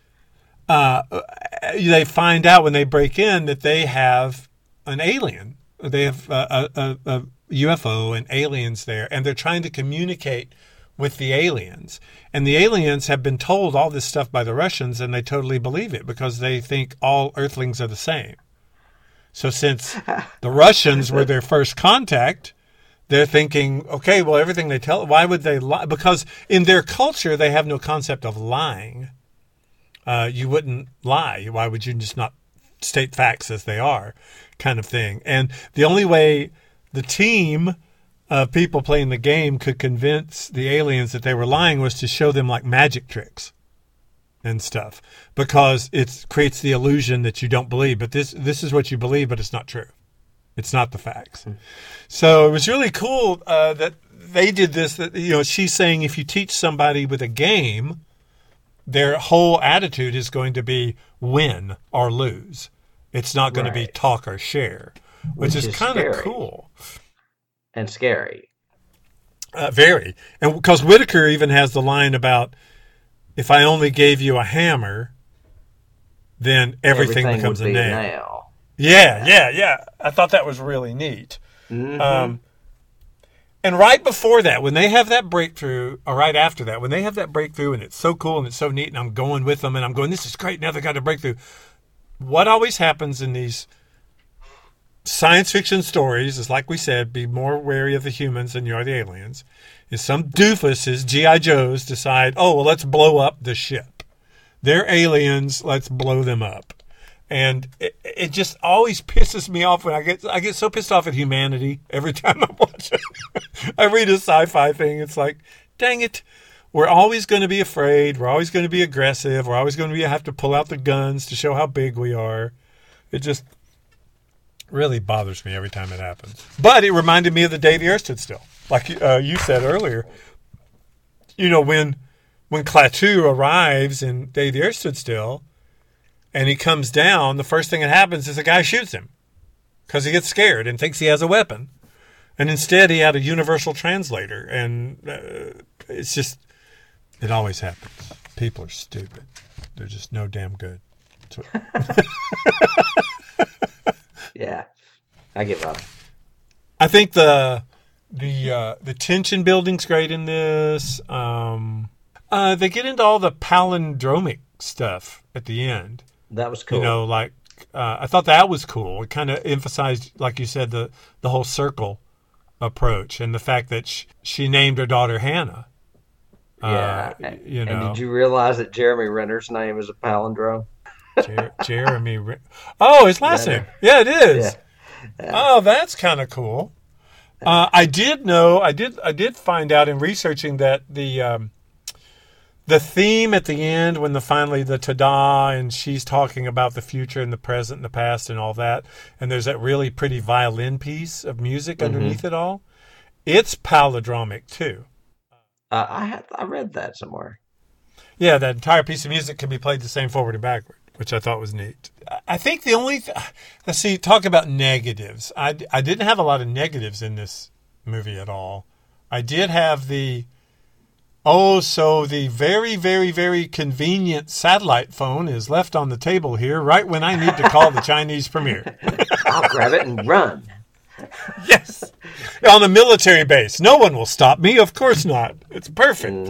they find out when they break in that they have an alien. They have a UFO and aliens there, and they're trying to communicate with the aliens. And the aliens have been told all this stuff by the Russians, and they totally believe it because they think all Earthlings are the same. So since the Russians were their first contact, they're thinking, okay, well, everything they tell, why would they lie? Because in their culture, they have no concept of lying. You wouldn't lie. Why would you just not state facts as they are, kind of thing? And the only way the team of people playing the game could convince the aliens that they were lying was to show them like magic tricks and stuff, because it creates the illusion that you don't believe. But this is what you believe, but it's not true. It's not the facts. So it was really cool that they did this. That, she's saying if you teach somebody with a game, their whole attitude is going to be win or lose. It's not going to be talk or share, which is kind of cool. And scary. Very. And because Whitaker even has the line about if I only gave you a hammer, then everything becomes would a be nail. Yeah. I thought that was really neat. Mm-hmm. And right before that, when they have that breakthrough, or right after that, when they have that breakthrough and it's so cool and it's so neat and I'm going with them and I'm going, this is great, now they got a breakthrough. What always happens in these science fiction stories is, like we said, be more wary of the humans than you are the aliens, is some doofus, G.I. Joes, decide, oh, well, let's blow up the ship. They're aliens, let's blow them up. And it just always pisses me off when I get so pissed off at humanity every time I watch it. I read a sci-fi thing. It's like, dang it. We're always going to be afraid. We're always going to be aggressive. We're always going to have to pull out the guns to show how big we are. It just really bothers me every time it happens. But it reminded me of the day the Earth stood still. Like you said earlier, when Klaatu arrives and Day the Earth Stood Still, and he comes down, the first thing that happens is a guy shoots him because he gets scared and thinks he has a weapon. And instead, he had a universal translator. And it's just, it always happens. People are stupid. They're just no damn good. Yeah, I give up. I think the tension building's great in this. They get into all the palindromic stuff at the end. That was cool. I thought that was cool. It kind of emphasized, like you said, the whole circle approach and the fact that she named her daughter Hannah. Yeah. And did you realize that Jeremy Renner's name is a palindrome? Jeremy. Oh, his last name. Yeah, it is. Yeah. Oh, that's kind of cool. I did find out in researching that the theme at the end, when finally the ta-da, and she's talking about the future and the present and the past and all that, and there's that really pretty violin piece of music underneath it all, it's palindromic too. I read that somewhere. Yeah, that entire piece of music can be played the same forward and backward, which I thought was neat. I think the only... let's see, talk about negatives. I didn't have a lot of negatives in this movie at all. I did have the very, very, very convenient satellite phone is left on the table here right when I need to call the Chinese premier. I'll grab it and run. Yes. On a military base. No one will stop me. Of course not. It's perfect.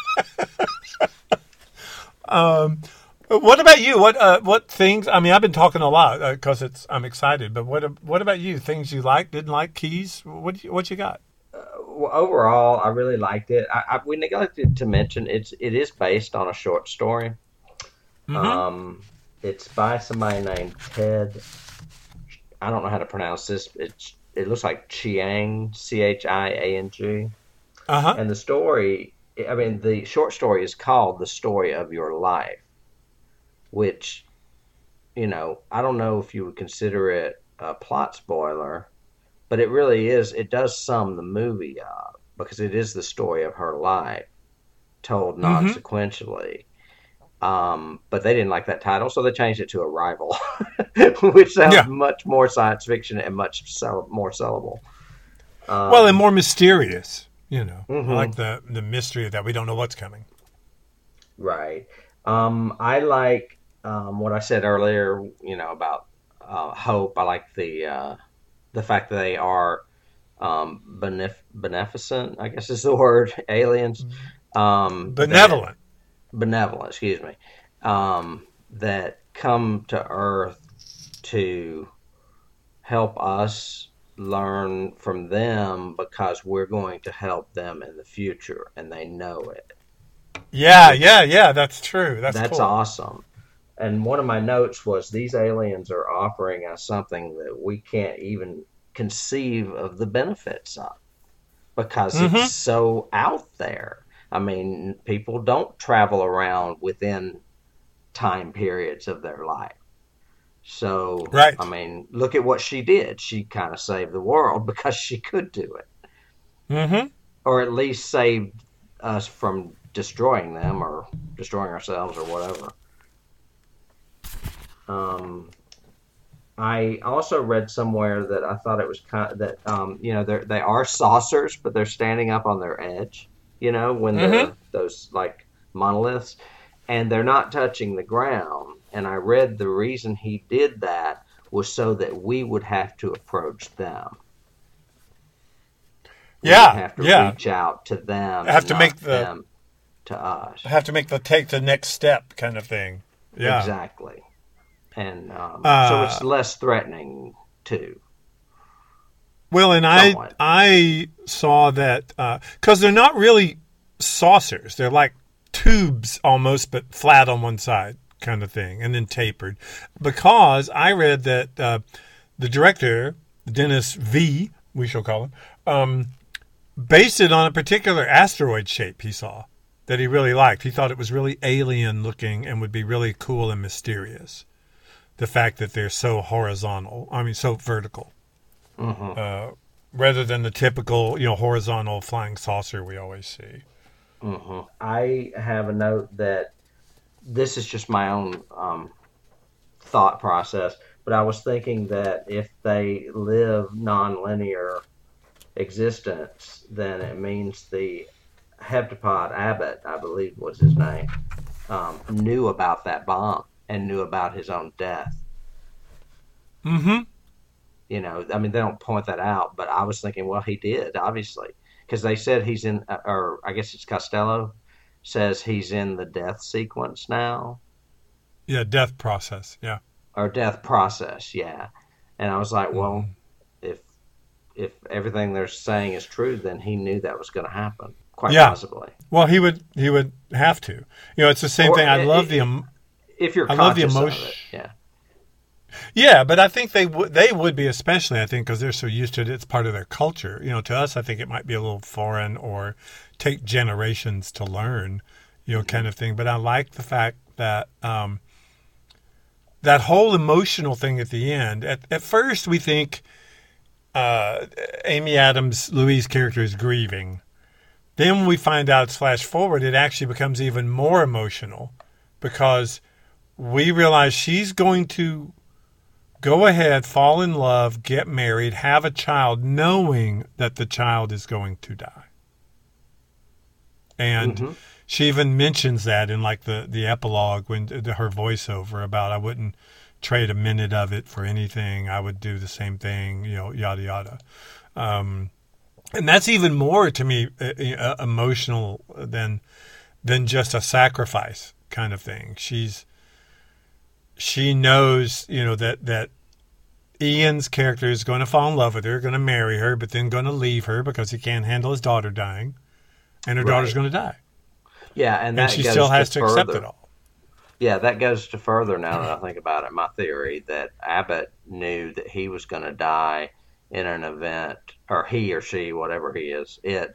What about you? What things? I mean, I've been talking a lot because I'm excited. But what about you? Things you liked, didn't like, keys? What you got? Well, overall, I really liked it. We neglected to mention it is based on a short story. Mm-hmm. It's by somebody named Ted. I don't know how to pronounce this. It looks like Chiang, Chiang. Uh-huh. And the story, the short story is called The Story of Your Life, which, I don't know if you would consider it a plot spoiler, but it really is. It does sum the movie up because it is the story of her life told non-sequentially. But they didn't like that title, so they changed it to Arrival, which sounds much more science fiction and much more sellable. And more mysterious. I like the mystery of that. We don't know what's coming. Right. I like what I said earlier. About hope. I like the fact that they are beneficent, I guess is the word, aliens. Benevolent. Benevolent, excuse me. That come to Earth to help us learn from them because we're going to help them in the future, and they know it. Yeah, that's true. That's cool. Awesome. And one of my notes was these aliens are offering us something that we can't even conceive of the benefits of because it's so out there. People don't travel around within time periods of their life. So, right. Look at what she did. She kind of saved the world because she could do it. Mm-hmm. Or at least saved us from destroying them or destroying ourselves or whatever. I also read somewhere that I thought it was they are saucers, but they're standing up on their edge. When they're those like monoliths, and they're not touching the ground. And I read the reason he did that was so that we would have to approach them. We would have to reach out to them. Have to make them to us. Have to take the next step, kind of thing. Yeah, exactly. And so it's less threatening too. Well, and I saw that because they're not really saucers; they're like tubes almost, but flat on one side, kind of thing, and then tapered. Because I read that the director, Dennis V, we shall call him, based it on a particular asteroid shape he saw that he really liked. He thought it was really alien looking and would be really cool and mysterious. The fact that they're so so vertical, rather than the typical, horizontal flying saucer we always see. Mm-hmm. I have a note that this is just my own thought process, but I was thinking that if they live non-linear existence, then it means the heptapod Abbott, I believe was his name, knew about that bomb and knew about his own death. Mm-hmm. They don't point that out, but I was thinking, well, he did, obviously, because they said he's in, or I guess it's Costello says he's in the death sequence now. Yeah, death process, yeah. Or death process, yeah. And I was like, well, if everything they're saying is true, then he knew that was going to happen, quite possibly. Well, he would have to. It's the same thing. I love the if you're conscious of it, yeah. Yeah, but I think they would be, especially, I think, because they're so used to it. It's part of their culture. To us, I think it might be a little foreign or take generations to learn, kind of thing. But I like the fact that that whole emotional thing at the end. At first, we think Amy Adams, Louise' character, is grieving. Then when we find out it's flash forward, it actually becomes even more emotional because we realize she's going to go ahead, fall in love, get married, have a child, knowing that the child is going to die. And she even mentions that in like the epilogue, when her voiceover about, I wouldn't trade a minute of it for anything. I would do the same thing, yada, yada. And that's even more to me emotional than just a sacrifice kind of thing. She knows, that Ian's character is going to fall in love with her, going to marry her, but then going to leave her because he can't handle his daughter dying, and her daughter's going to die. Yeah, and she still has to accept it all. Yeah, that goes to further now that I think about it. My theory that Abbott knew that he was going to die in an event, or he or she, whatever he is,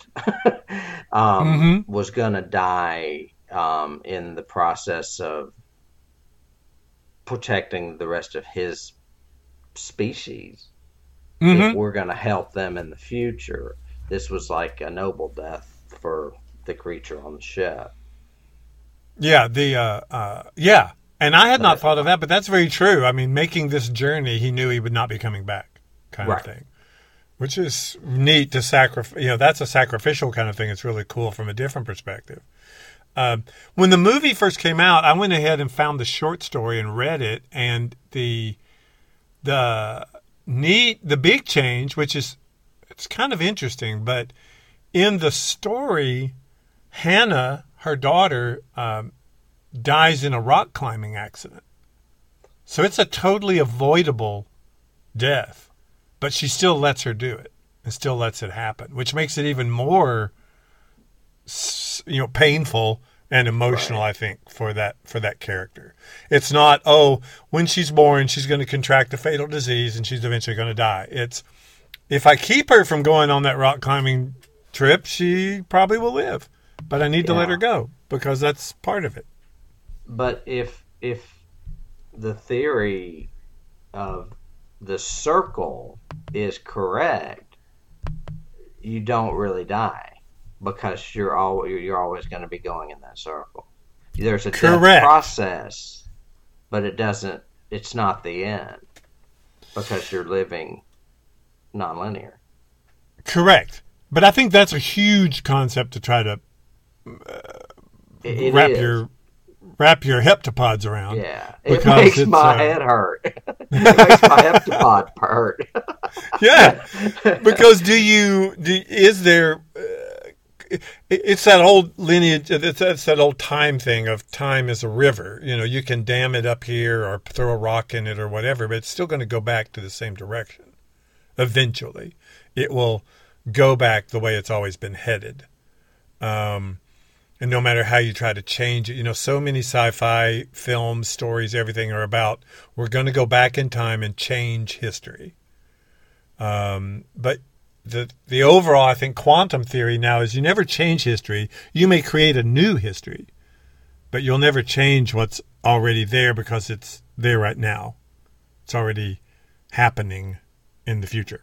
was going to die in the process of protecting the rest of his species. If we're going to help them in the future, this was like a noble death for the creature on the ship. Yeah, and I had not thought of that, but that's very true. I mean, making this journey, he knew he would not be coming back, kind of thing, which is neat to sacrifice. That's a sacrificial kind of thing. It's really cool from a different perspective. When the movie first came out, I went ahead and found the short story and read it, and the big change, which is, it's kind of interesting, but in the story, Hannah, her daughter, dies in a rock climbing accident. So it's a totally avoidable death, but she still lets her do it and still lets it happen, which makes it even more, painful and emotional, I think, for that character. It's not, when she's born, she's going to contract a fatal disease and she's eventually going to die. It's, if I keep her from going on that rock climbing trip, she probably will live. But I need to let her go because that's part of it. But if the theory of the circle is correct, you don't really die because you're always going to be going in that circle. There's a death process, but it's not the end because you're living nonlinear. Correct. But I think that's a huge concept to try to It wrap is. your heptapods around. Yeah, it makes my head hurt. It makes my heptapod hurt. Yeah, because is there? It's that old lineage. It's that old time thing of time is a river. You can dam it up here or throw a rock in it or whatever, but it's still going to go back to the same direction. Eventually, it will go back the way it's always been headed. And no matter how you try to change it, so many sci-fi films, stories, everything are about we're going to go back in time and change history. But the overall, I think, quantum theory now is you never change history. You may create a new history, but you'll never change what's already there because it's there right now. It's already happening in the future.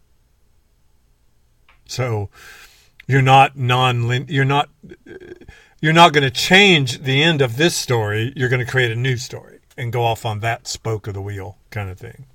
So you're not going to change the end of this story. You're going to create a new story and go off on that spoke of the wheel kind of thing.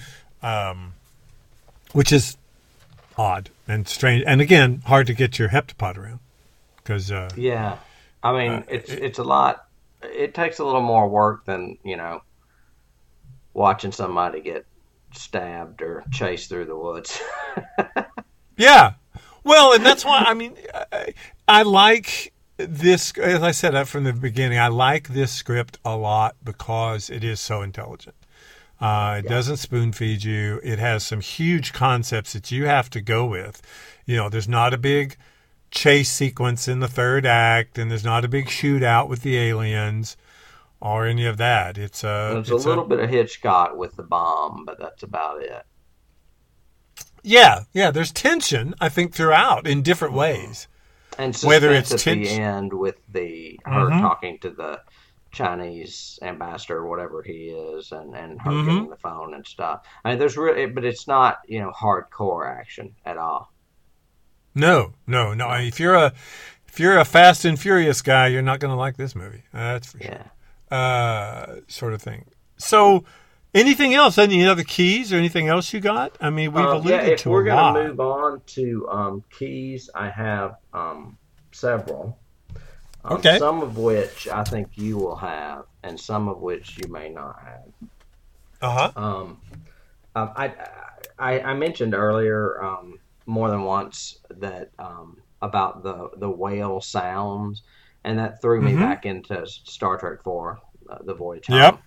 Which is odd and strange. And again, hard to get your heptapod around. Because yeah. I mean, it's a lot. It takes a little more work than, watching somebody get stabbed or chased through the woods. Yeah. Well, and that's why, I like this, as I said from the beginning, I like this script a lot because it is so intelligent. It doesn't spoon feed you. It has some huge concepts that you have to go with. There's not a big chase sequence in the third act, and there's not a big shootout with the aliens or any of that. There's a little bit of Hitchcock with the bomb, but that's about it. Yeah, there's tension, I think, throughout in different ways. And suspense at the end with her talking to the Chinese ambassador, whatever he is, and her getting the phone and stuff. There's but it's not, hardcore action at all. No. If you're a Fast and Furious guy, you're not going to like this movie. That's for sure. Sort of thing. So, anything else? Any other keys or anything else you got? We've alluded to a lot. If we're going to move on to keys, I have several. Okay. Some of which I think you will have, and some of which you may not have. I mentioned earlier more than once that about the whale sounds, and that threw me back into Star Trek IV, The Voyage Home. Yep.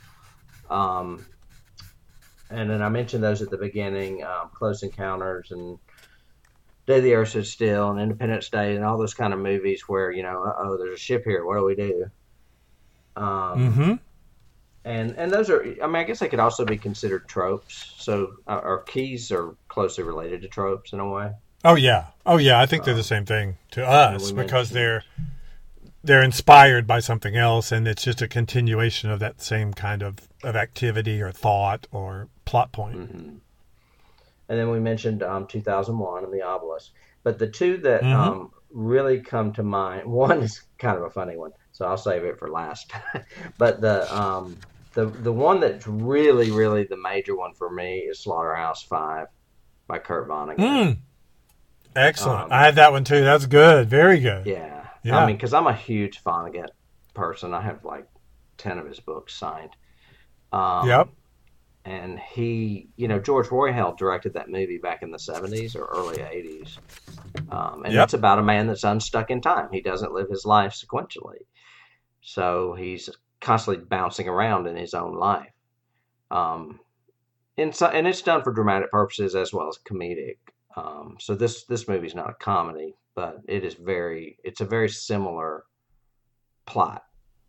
And then I mentioned those at the beginning, Close Encounters and Day the Earth Stood Still and Independence Day and all those kind of movies where, there's a ship here. What do we do? And those are, I guess they could also be considered tropes. So our keys are closely related to tropes in a way. Oh, yeah. I think they're the same thing to us because they're inspired by something else, and it's just a continuation of that same kind of activity or thought or plot point. And then we mentioned 2001 and The Obelisk. But the two that really come to mind, one is kind of a funny one, so I'll save it for last. But the one that's really, really the major one for me is Slaughterhouse-Five by Kurt Vonnegut. Excellent. I had that one too. That's good. Very good. Yeah. Because I'm a huge Vonnegut person. I have like 10 of his books signed. Yep. And he, George Royhill directed that movie back in the 70s or early 80s. And it's about a man that's unstuck in time. He doesn't live his life sequentially. So he's constantly bouncing around in his own life. And it's done for dramatic purposes as well as comedic. So this movie's not a comedy, but it's a very similar plot.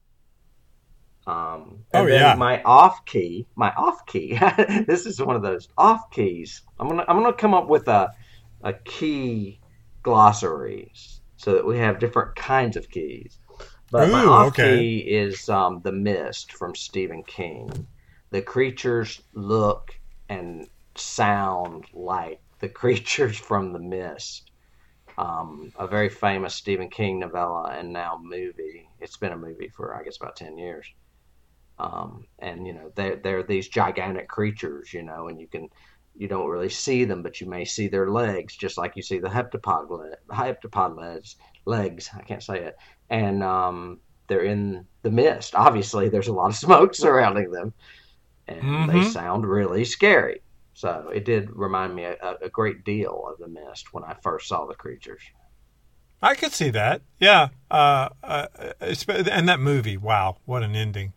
My off key. This is one of those off keys. I'm gonna come up with a key glossary so that we have different kinds of keys. But my off key is The Mist from Stephen King. The creatures look and sound like the creatures from The Mist. A very famous Stephen King novella and now movie. It's been a movie for, I guess, about 10 years. And, they're these gigantic creatures, and you can you don't really see them, but you may see their legs, just like you see the heptapod legs. I can't say it. And they're in the mist. Obviously, there's a lot of smoke surrounding them, and they sound really scary. So it did remind me a great deal of The Mist when I first saw the creatures. I could see that. Yeah. And that movie, wow, what an ending.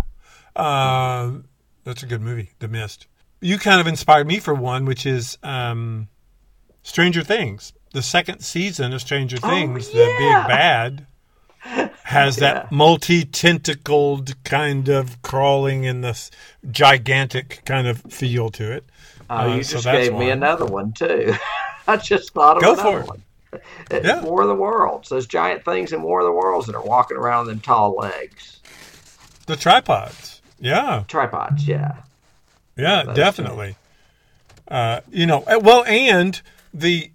That's a good movie, The Mist. You kind of inspired me for one, which is Stranger Things. The second season of Stranger Things, the big bad, has that multi-tentacled kind of crawling in this gigantic kind of feel to it. You just gave me another one, too. I just thought of another one. War of the Worlds. Those giant things in War of the Worlds that are walking around with them tall legs. The tripods. Yeah. Tripods, yeah. Yeah, definitely. Well, and the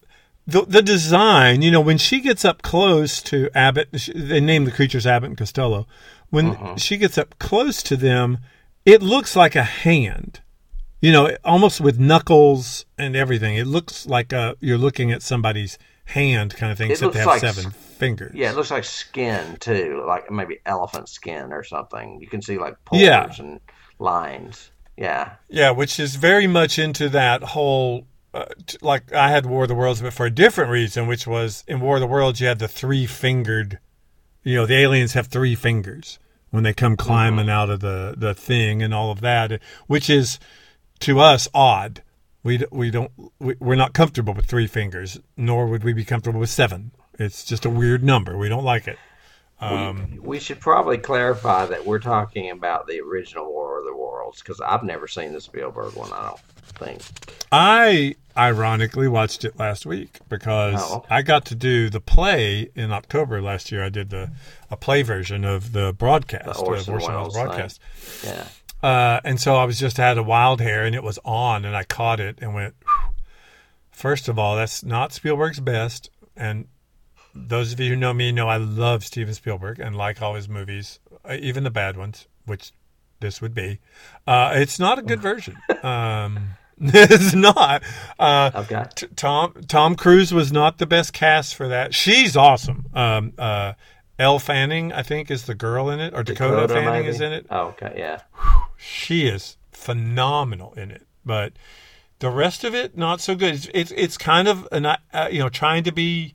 design, when she gets up close to Abbott, they name the creatures Abbott and Costello. When she gets up close to them, it looks like a hand. Almost with knuckles and everything. It looks like you're looking at somebody's hand kind of thing, except they have 7 fingers. Yeah, it looks like skin, too, like maybe elephant skin or something. You can see, like, pores and lines. Yeah. Yeah, which is very much into that whole, like I had War of the Worlds, but for a different reason, which was in War of the Worlds, you had the 3-fingered, the aliens have 3 fingers when they come climbing out of the thing and all of that, which is, to us, odd. We're not comfortable with 3 fingers, nor would we be comfortable with 7. It's just a weird number. We don't like it. We should probably clarify that we're talking about the original War of the Worlds, because I've never seen the Spielberg one, I don't think. I ironically watched it last week because I got to do the play in October last year. I did a play version of the broadcast, the Orson Welles broadcast. Thing. Yeah. And so I had a wild hair, and it was on, and I caught it and went, whew. First of all, that's not Spielberg's best. And those of you who know me know I love Steven Spielberg and like all his movies, even the bad ones, which this would be. It's not a good version. It's not. Okay. Tom Cruise was not the best cast for that. She's awesome. Elle Fanning, I think, is the girl in it, or Dakota Fanning maybe is in it. Oh, okay, yeah. She is phenomenal in it, but the rest of it not so good. It's kind of trying to be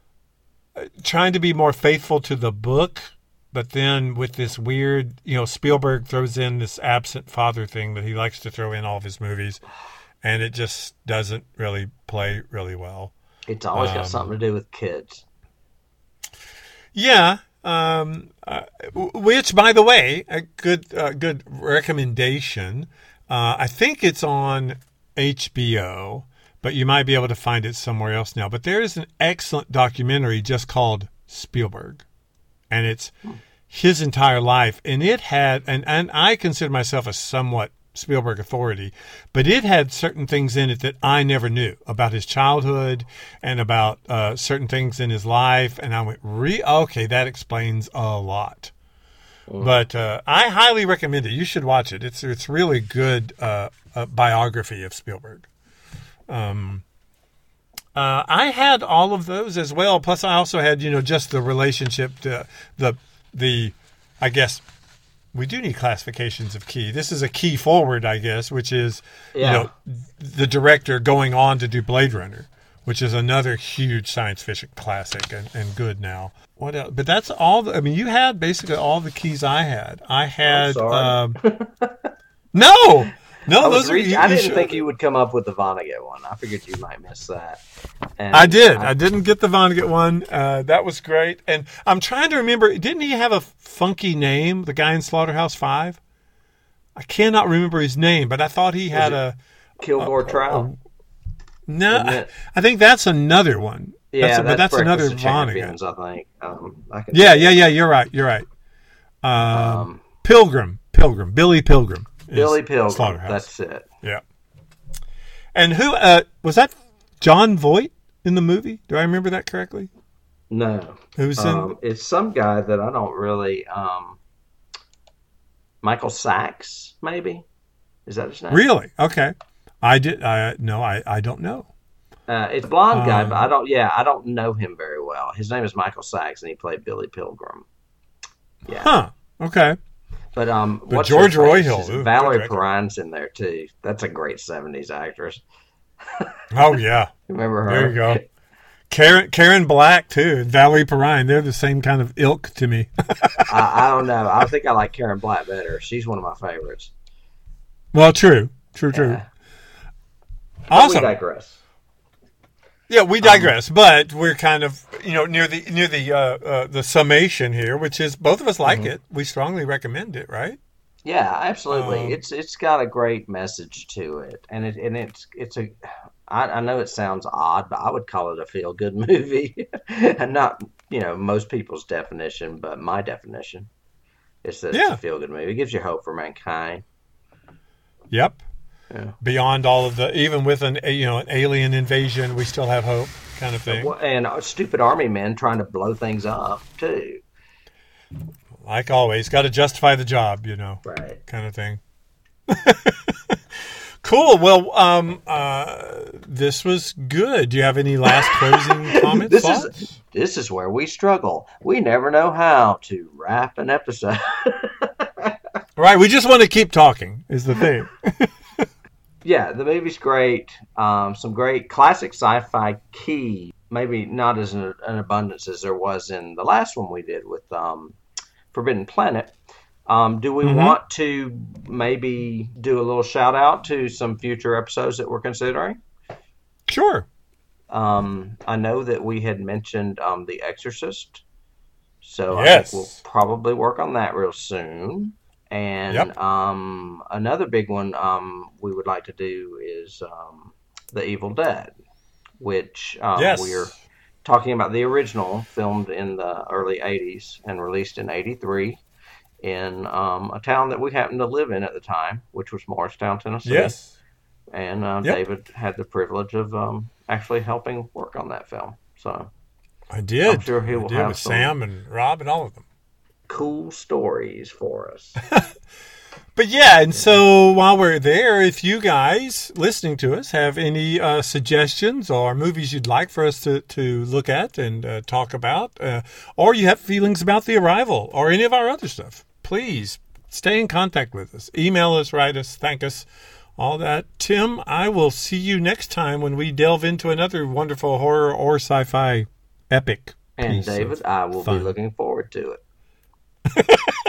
more faithful to the book, but then with this weird, Spielberg throws in this absent father thing that he likes to throw in all of his movies, and it just doesn't really play really well. It's always got something to do with kids. Yeah, which, by the way, a good recommendation. I think it's on HBO, but you might be able to find it somewhere else now. But there is an excellent documentary just called Spielberg, and it's his entire life. And it had, and I consider myself a somewhat Spielberg authority, but it had certain things in it that I never knew about his childhood and about certain things in his life. And I went, okay, that explains a lot. But I highly recommend it. You should watch it. It's really good biography of Spielberg. I had all of those as well. Plus, I also had just the relationship to the I guess we do need classifications of key. This is a key forward, I guess, which is the director going on to do Blade Runner, which is another huge science fiction classic and good now. What else? But that's all. You had basically all the keys I had. I had no. Those are. I didn't think you would come up with the Vonnegut one. I figured you might miss that. And I did. I didn't get the Vonnegut one. That was great. And I'm trying to remember. Didn't he have a funky name? The guy in Slaughterhouse-5. I cannot remember his name, but I thought he had a Kilgore Trout. No, I think that's another one. Yeah, that's another Vonnegut. I think. Yeah. You're right. Pilgrim. Billy Pilgrim. Billy Pilgrim. That's it. Yeah. And who was that? John Voight in the movie? Do I remember that correctly? No. Who's in? It's some guy that I don't really. Michael Sachs, maybe. Is that his name? Really? Okay. I did. No, I don't know. It's a blonde guy, but I don't know him very well. His name is Michael Sachs, and he played Billy Pilgrim. Yeah. Huh. Okay. But what's George her face? Royhill, Valerie Perrine's in there too. That's a great '70s actress. Oh yeah. Remember her? There you go. Karen Black too, Valerie Perrine. They're the same kind of ilk to me. I don't know. I think I like Karen Black better. She's one of my favorites. Well, true. Yeah. Awesome. We digress. Yeah, we digress, but we're kind of near the summation here, which is both of us like it. We strongly recommend it, right? Yeah, absolutely. It's got a great message to it, and it's a. I know it sounds odd, but I would call it a feel good movie, and not most people's definition, but my definition is that it's a feel good movie. It gives you hope for mankind. Yep. Yeah. Beyond all of even with an alien invasion, we still have hope, kind of thing. And stupid army men trying to blow things up too. Like always, got to justify the job, right? Kind of thing. Cool. Well, this was good. Do you have any last closing comments? This is where we struggle. We never know how to wrap an episode. Right. We just want to keep talking. Is the thing. Yeah, the movie's great. Some great classic sci-fi key. Maybe not as an abundance as there was in the last one we did with Forbidden Planet. Do we want to maybe do a little shout out to some future episodes that we're considering? Sure. I know that we had mentioned The Exorcist, so yes. I think we'll probably work on that real soon. And another big one we would like to do is The Evil Dead, which we're talking about the original, filmed in the early 80s and released in 83 in a town that we happened to live in at the time, which was Morristown, Tennessee. Yes. And David had the privilege of actually helping work on that film. So I did. I'm sure he will have with Sam and Rob and all of them. Cool stories for us. But yeah, and so while we're there, if you guys listening to us have any suggestions or movies you'd like for us to look at and talk about, or you have feelings about The Arrival or any of our other stuff, please stay in contact with us. Email us, write us, thank us, all that. Tim, I will see you next time when we delve into another wonderful horror or sci-fi epic. And David, I will be looking forward to it.